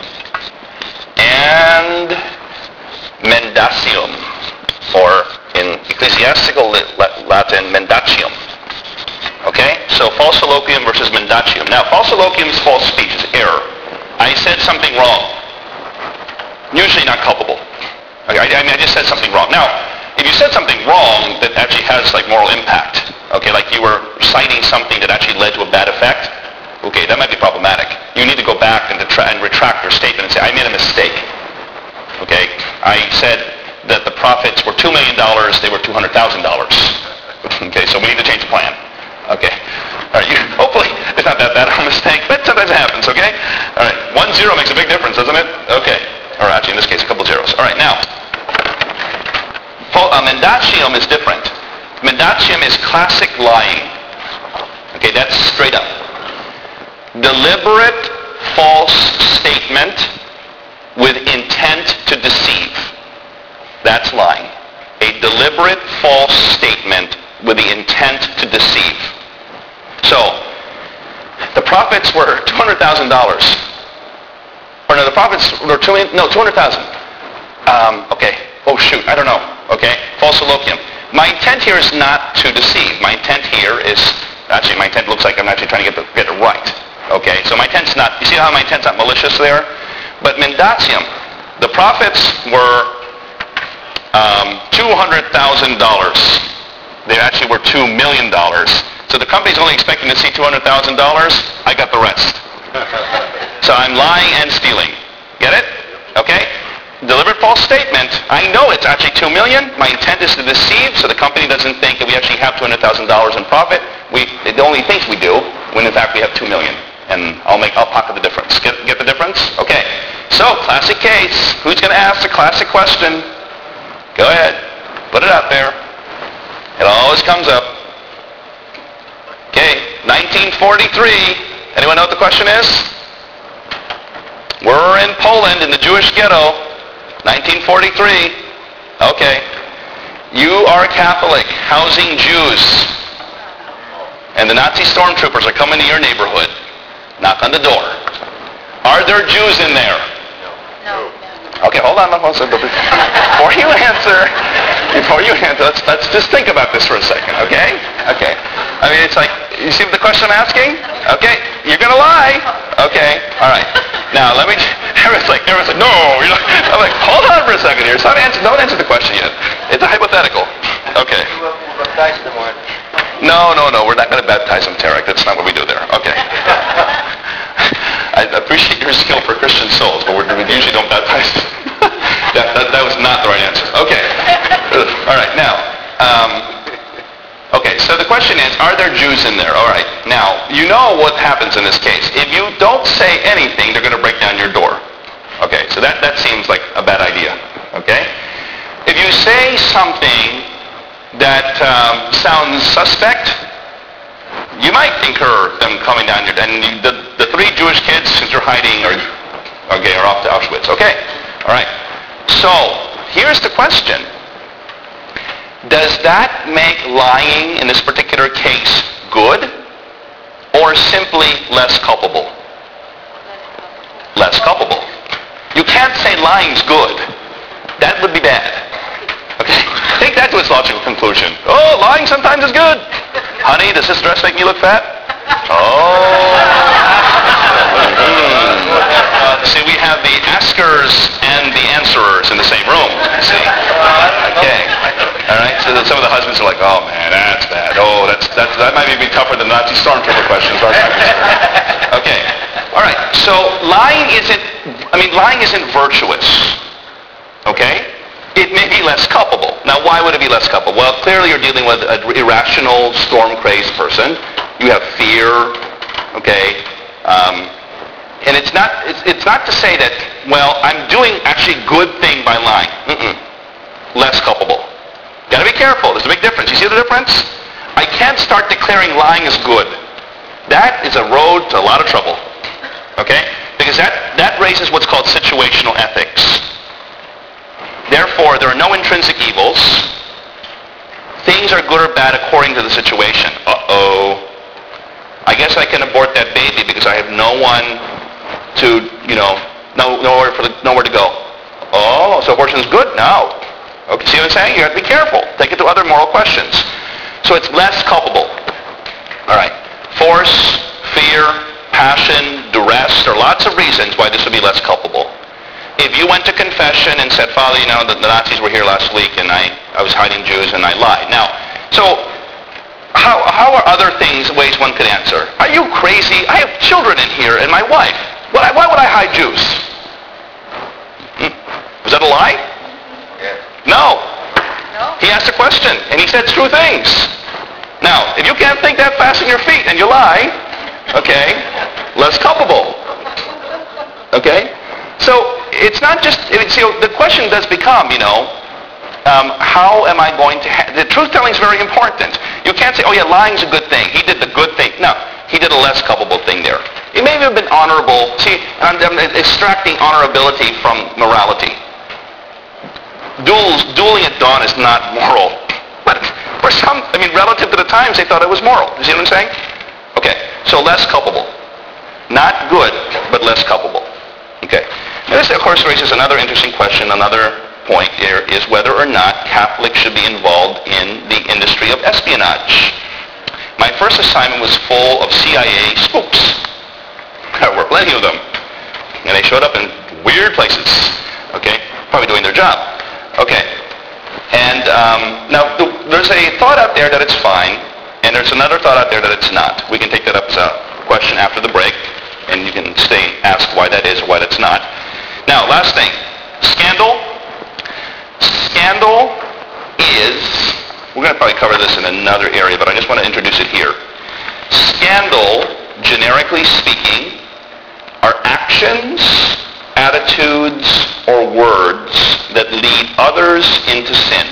and mendacium, or in ecclesiastical Latin, mendacium. Okay? So falsiloquium versus mendacium. Now, falsiloquium is false speech, it's error. I said something wrong. Usually not culpable. Okay, I, I mean, I just said something wrong. Now, if you said something wrong that actually has like moral impact, okay, like you were citing something that actually led to a bad effect, okay, that might be problematic. You need to go back and, detra- and retract your statement and say, I made a mistake. Okay, I said that the profits were two million dollars, they were two hundred thousand dollars. Okay, so we need to change the plan. Okay, all right, you, hopefully it's not that bad of a mistake, but sometimes it happens, okay? All right, one zero makes a big difference, doesn't it? Okay, or actually in this case a couple zeros. All right, now, uh, mendacium is different. Mendacium is classic lying. Okay, that's straight up. Deliberate false statement with intent to deceive. That's lying. A deliberate false statement with the intent to deceive. So, the profits were two hundred thousand dollars. Or no, the profits were two million, no, two hundred thousand dollars. Um, okay. Oh, shoot, I don't know. Okay, falsiloquium. My intent here is not to deceive. My intent here is, actually my intent looks like I'm actually trying to get, the, get it right. Okay, so my intent's not, you see how my intent's not malicious there? But mendacium, the profits were um, two hundred thousand dollars. They actually were two million dollars. So the company's only expecting to see two hundred thousand dollars. I got the rest. So I'm lying and stealing. Get it? Okay? Deliberate false statement. I know it's actually two million dollars. My intent is to deceive so the company doesn't think that we actually have two hundred thousand dollars in profit. We, it only thinks we do when in fact we have two million dollars. And I'll make, I'll pocket the difference. Get, get the difference? Okay. So, classic case. Who's going to ask the classic question? Go ahead. Put it out there. It always comes up. Okay. nineteen forty-three. Anyone know what the question is? We're in Poland in the Jewish ghetto. nineteen forty-three. Okay. You are a Catholic housing Jews. And the Nazi stormtroopers are coming to your neighborhood. Knock on the door. Are there Jews in there? No. Okay, hold on. Hold on. Before you answer, before you answer, let's, let's just think about this for a second, okay? Okay. I mean, it's like, you see the question I'm asking? Okay, you're going to lie. Okay, all right. Now, let me, everyone's like, everyone's like, no. You're like, I'm like, hold on for a second here. So don't answer, don't answer the question yet. It's a hypothetical. Okay. No, no, no. We're not going to baptize them, Tarek. That's not what we do there. Okay. I appreciate your skill for Christian souls, but we're, we usually don't baptize them. that, that, that was not the right answer. Okay. All right. Now, um, okay. So the question is, are there Jews in there? All right. Now, you know what happens in this case. If you don't say anything, they're going to break down your door. Okay. So that, that seems like a bad idea. Okay. If you say something that um, sounds suspect, you might incur them coming down your, and you, the, the three Jewish kids, since you're hiding, are, okay, are off to Auschwitz. Okay, all right. So, here's the question. Does that make lying in this particular case good, or simply less culpable? Less culpable. You can't say lying's good. That would be bad. Okay? Take that to its logical conclusion. Oh, lying sometimes is good. Honey, does this dress make me look fat? Oh. Mm. See, we have the askers and the answerers in the same room. See? Okay. All right. So then some of the husbands are like, oh man, that's bad. Oh, that's, that's that might be tougher than Nazi stormtrooper questions. Okay. All right. So lying isn't. I mean, lying isn't virtuous. Okay. It may be less culpable. Now, why would it be less culpable? Well, clearly you're dealing with an irrational, storm-crazed person. You have fear, okay? Um, and it's not, it's, it's not to say that, well, I'm doing actually good thing by lying. Mm-mm. Less culpable. Got to be careful. There's a big difference. You see the difference? I can't start declaring lying as good. That is a road to a lot of trouble, okay? Because that, that raises what's called situational ethics. Therefore, there are no intrinsic evils. Things are good or bad according to the situation. Uh-oh. I guess I can abort that baby because I have no one to, you know, no, nowhere, for the, nowhere to go. Oh, so abortion is good? No. Okay, see what I'm saying? You have to be careful. Take it to other moral questions. So it's less culpable. All right. Force, fear, passion, duress. There are lots of reasons why this would be less culpable. If you went to confession and said, Father, you know, the, the Nazis were here last week and I, I was hiding Jews and I lied. Now, so how, how are other things, ways one could answer? Are you crazy? I have children in here and my wife. Why, why would I hide Jews? Hmm. Was that a lie? Yeah. No. No? He asked a question and he said true things. Now, if you can't think that fast on your feet and you lie, okay, less culpable. Okay? So it's not just, see, the question does become, you know, um, how am I going to, ha- the truth-telling is very important. You can't say, oh yeah, lying's a good thing. He did the good thing. No, he did a less culpable thing there. It may have been honorable. See, I'm, I'm extracting honorability from morality. Duels, dueling at dawn is not moral. But for some, I mean, relative to the times, they thought it was moral. You see what I'm saying? Okay, so less culpable. Not good, but less culpable. Okay. Now this, of course, raises another interesting question. Another point here is whether or not Catholics should be involved in the industry of espionage. My first assignment was full of C I A spooks. There were plenty of them. And they showed up in weird places. Okay? Probably doing their job. Okay. And um, now the, there's a thought out there that it's fine, and there's another thought out there that it's not. We can take that up as a question after the break, and you can stay and ask why that is or why that's not. Now, last thing. Scandal. Scandal is, we're going to probably cover this in another area, but I just want to introduce it here. Scandal, generically speaking, are actions, attitudes, or words that lead others into sin.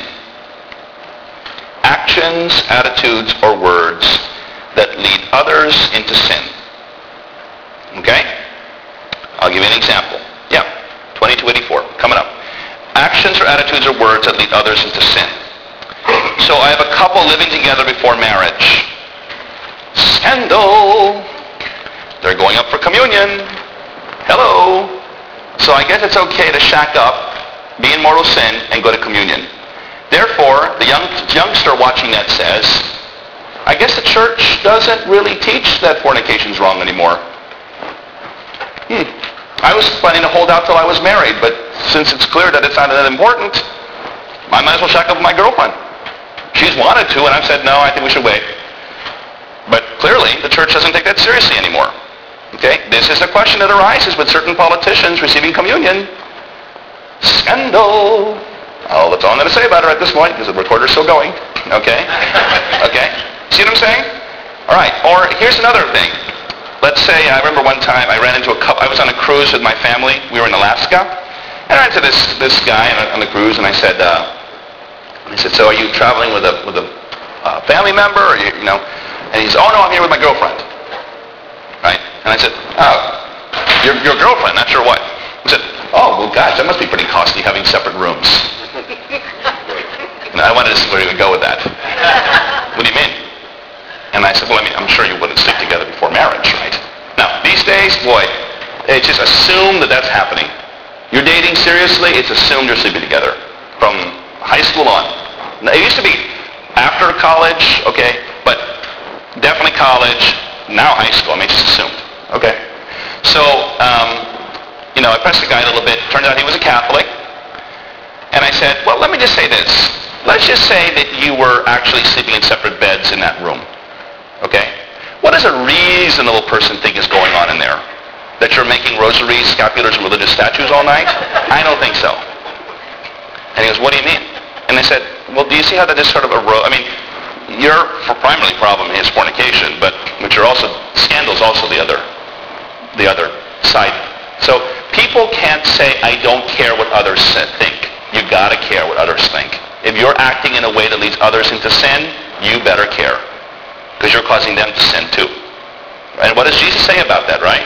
Actions, attitudes, or words that lead others into sin. Okay? I'll give you an example. Yeah, twenty-two eighty-four, coming up. Actions or attitudes or words that lead others into sin. So I have a couple living together before marriage. Scandal! They're going up for communion. Hello! So I guess it's okay to shack up, be in mortal sin, and go to communion. Therefore, the young youngster watching that says, I guess the church doesn't really teach that fornication's wrong anymore. Hmm. I was planning to hold out till I was married, but since it's clear that it's not that important, I might as well shack up with my girlfriend. She's wanted to, and I've said, no, I think we should wait. But clearly, the church doesn't take that seriously anymore. Okay? This is a question that arises with certain politicians receiving communion. Scandal! Oh, that's all I'm going to say about her at this point, because the recorder's still going. Okay? Okay? See what I'm saying? All right. Or here's another thing. Let's say, I remember one time I ran into a couple, I was on a cruise with my family. We were in Alaska. And I ran into this, this guy on the cruise, and I said, uh, I said, so are you traveling with a, with a uh, family member? Or you, you know? And he said, oh, no, I'm here with my girlfriend. Right? And I said, oh, your, your girlfriend, not your wife. I said, oh, well, gosh, that must be pretty costly having separate rooms. And I wanted to see where he would go with that. What do you mean? And And I said, well, I mean, I'm sure you wouldn't sleep together before marriage, right? Now, these days, boy, it's just assumed that that's happening. You're dating seriously, it's assumed you're sleeping together from high school on. Now, it used to be after college, okay, but definitely college, now high school. I mean, it's just assumed, okay? So, um, you know, I pressed the guy a little bit. Turned out he was a Catholic. And I said, well, let me just say this. Let's just say that you were actually sleeping in separate beds in that room, okay? What does a reasonable person think is going on in there? That you're making rosaries, scapulars, and religious statues all night? I don't think so. And he goes, what do you mean? And I said, well, do you see how that just sort of arose? I mean, your primary problem is fornication, but but you're also, scandal's also the other, the other side. So people can't say, I don't care what others think. You gotta care what others think. If you're acting in a way that leads others into sin, you better care, because you're causing them to sin too. And what does Jesus say about that, right?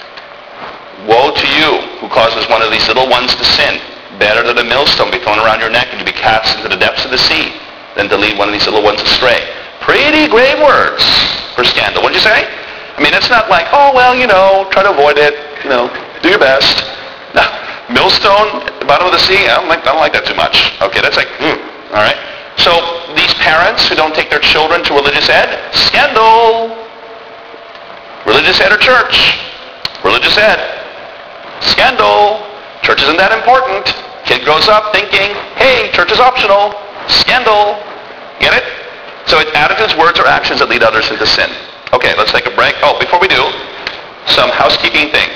Woe to you who causes one of these little ones to sin. Better that a millstone be thrown around your neck and to be cast into the depths of the sea than to lead one of these little ones astray. Pretty grave words for scandal. What'd you say? I mean, it's not like, oh, well, you know, try to avoid it, you know, do your best. No, millstone at the bottom of the sea, I don't like, I don't like that too much. Okay, that's like, hmm, all right. So these parents who don't take their children to religious ed, scandal. Religious ed or church? Religious ed. Scandal. Church isn't that important. Kid grows up thinking, hey, church is optional. Scandal. Get it? So it's attitudes, words, or actions that lead others into sin. Okay, let's take a break. Oh, before we do, some housekeeping things.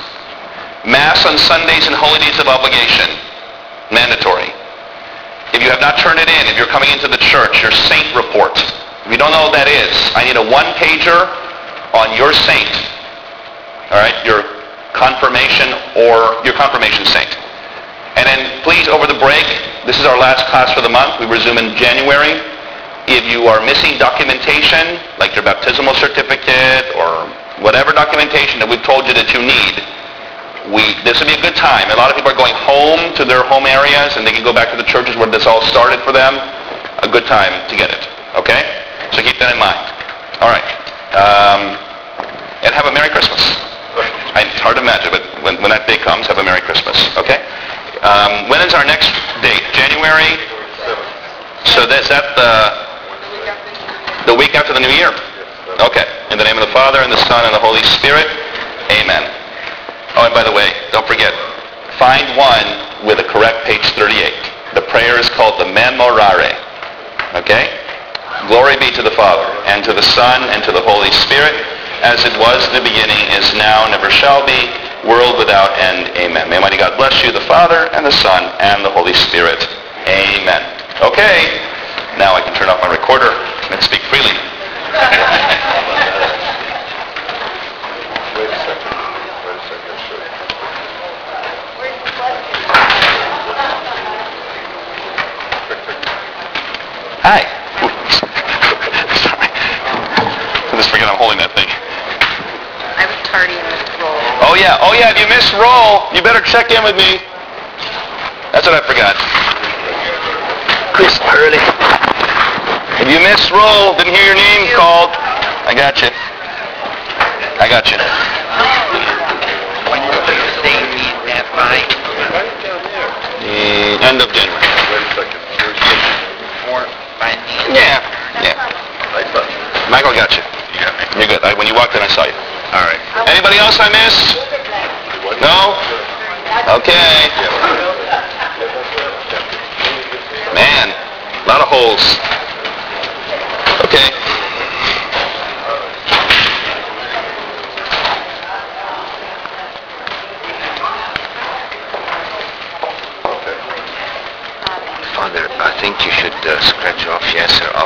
Mass on Sundays and holy days of obligation. Mandatory. If you have not turned it in, if you're coming into the church, your saint report. If you don't know what that is, I need a one-pager on your saint. All right? Your confirmation or your confirmation saint. And then please, over the break, this is our last class for the month. We resume in January. If you are missing documentation, like your baptismal certificate or whatever documentation that we've told you that you need, we this would be a good time. A lot of people are going home to their home areas, and they can go back to the churches where this all started for them. A good time to get it. Okay? So keep that in mind. All right. Um, and have a Merry Christmas. I, it's hard to imagine, but when, when that day comes, have a Merry Christmas. Okay? Um, when is our next date? January? So that's that the the week after the New Year? Okay. In the name of the Father, and the Son, and the Holy Spirit. Amen. Oh, and by the way, don't forget, find one with a correct page thirty-eight. The prayer is called the Memorare. Okay? Glory be to the Father, and to the Son, and to the Holy Spirit, as it was in the beginning, is now, never shall be, world without end. Amen. May Almighty God bless you, the Father, and the Son, and the Holy Spirit. Amen. Okay. Now I can turn off my recorder and speak freely. Wait a second. Wait a second. Sure. Hi. Sorry. I just forget I'm holding that thing. I was tardy in this role. Oh yeah, oh yeah, if you miss roll, you better check in with me. That's what I forgot. Chris Hurley. If you miss roll, didn't hear your name called, I got you. I got you. When you say meet that by? The end of January. Wait a second. Or by me? Yeah, yeah. Michael, got you. You got me? You're good. I, when you walked in, I saw you. All right. Anybody else I missed? No? Okay. Man, a lot of holes. Okay. Father, I think you should uh, scratch off yes or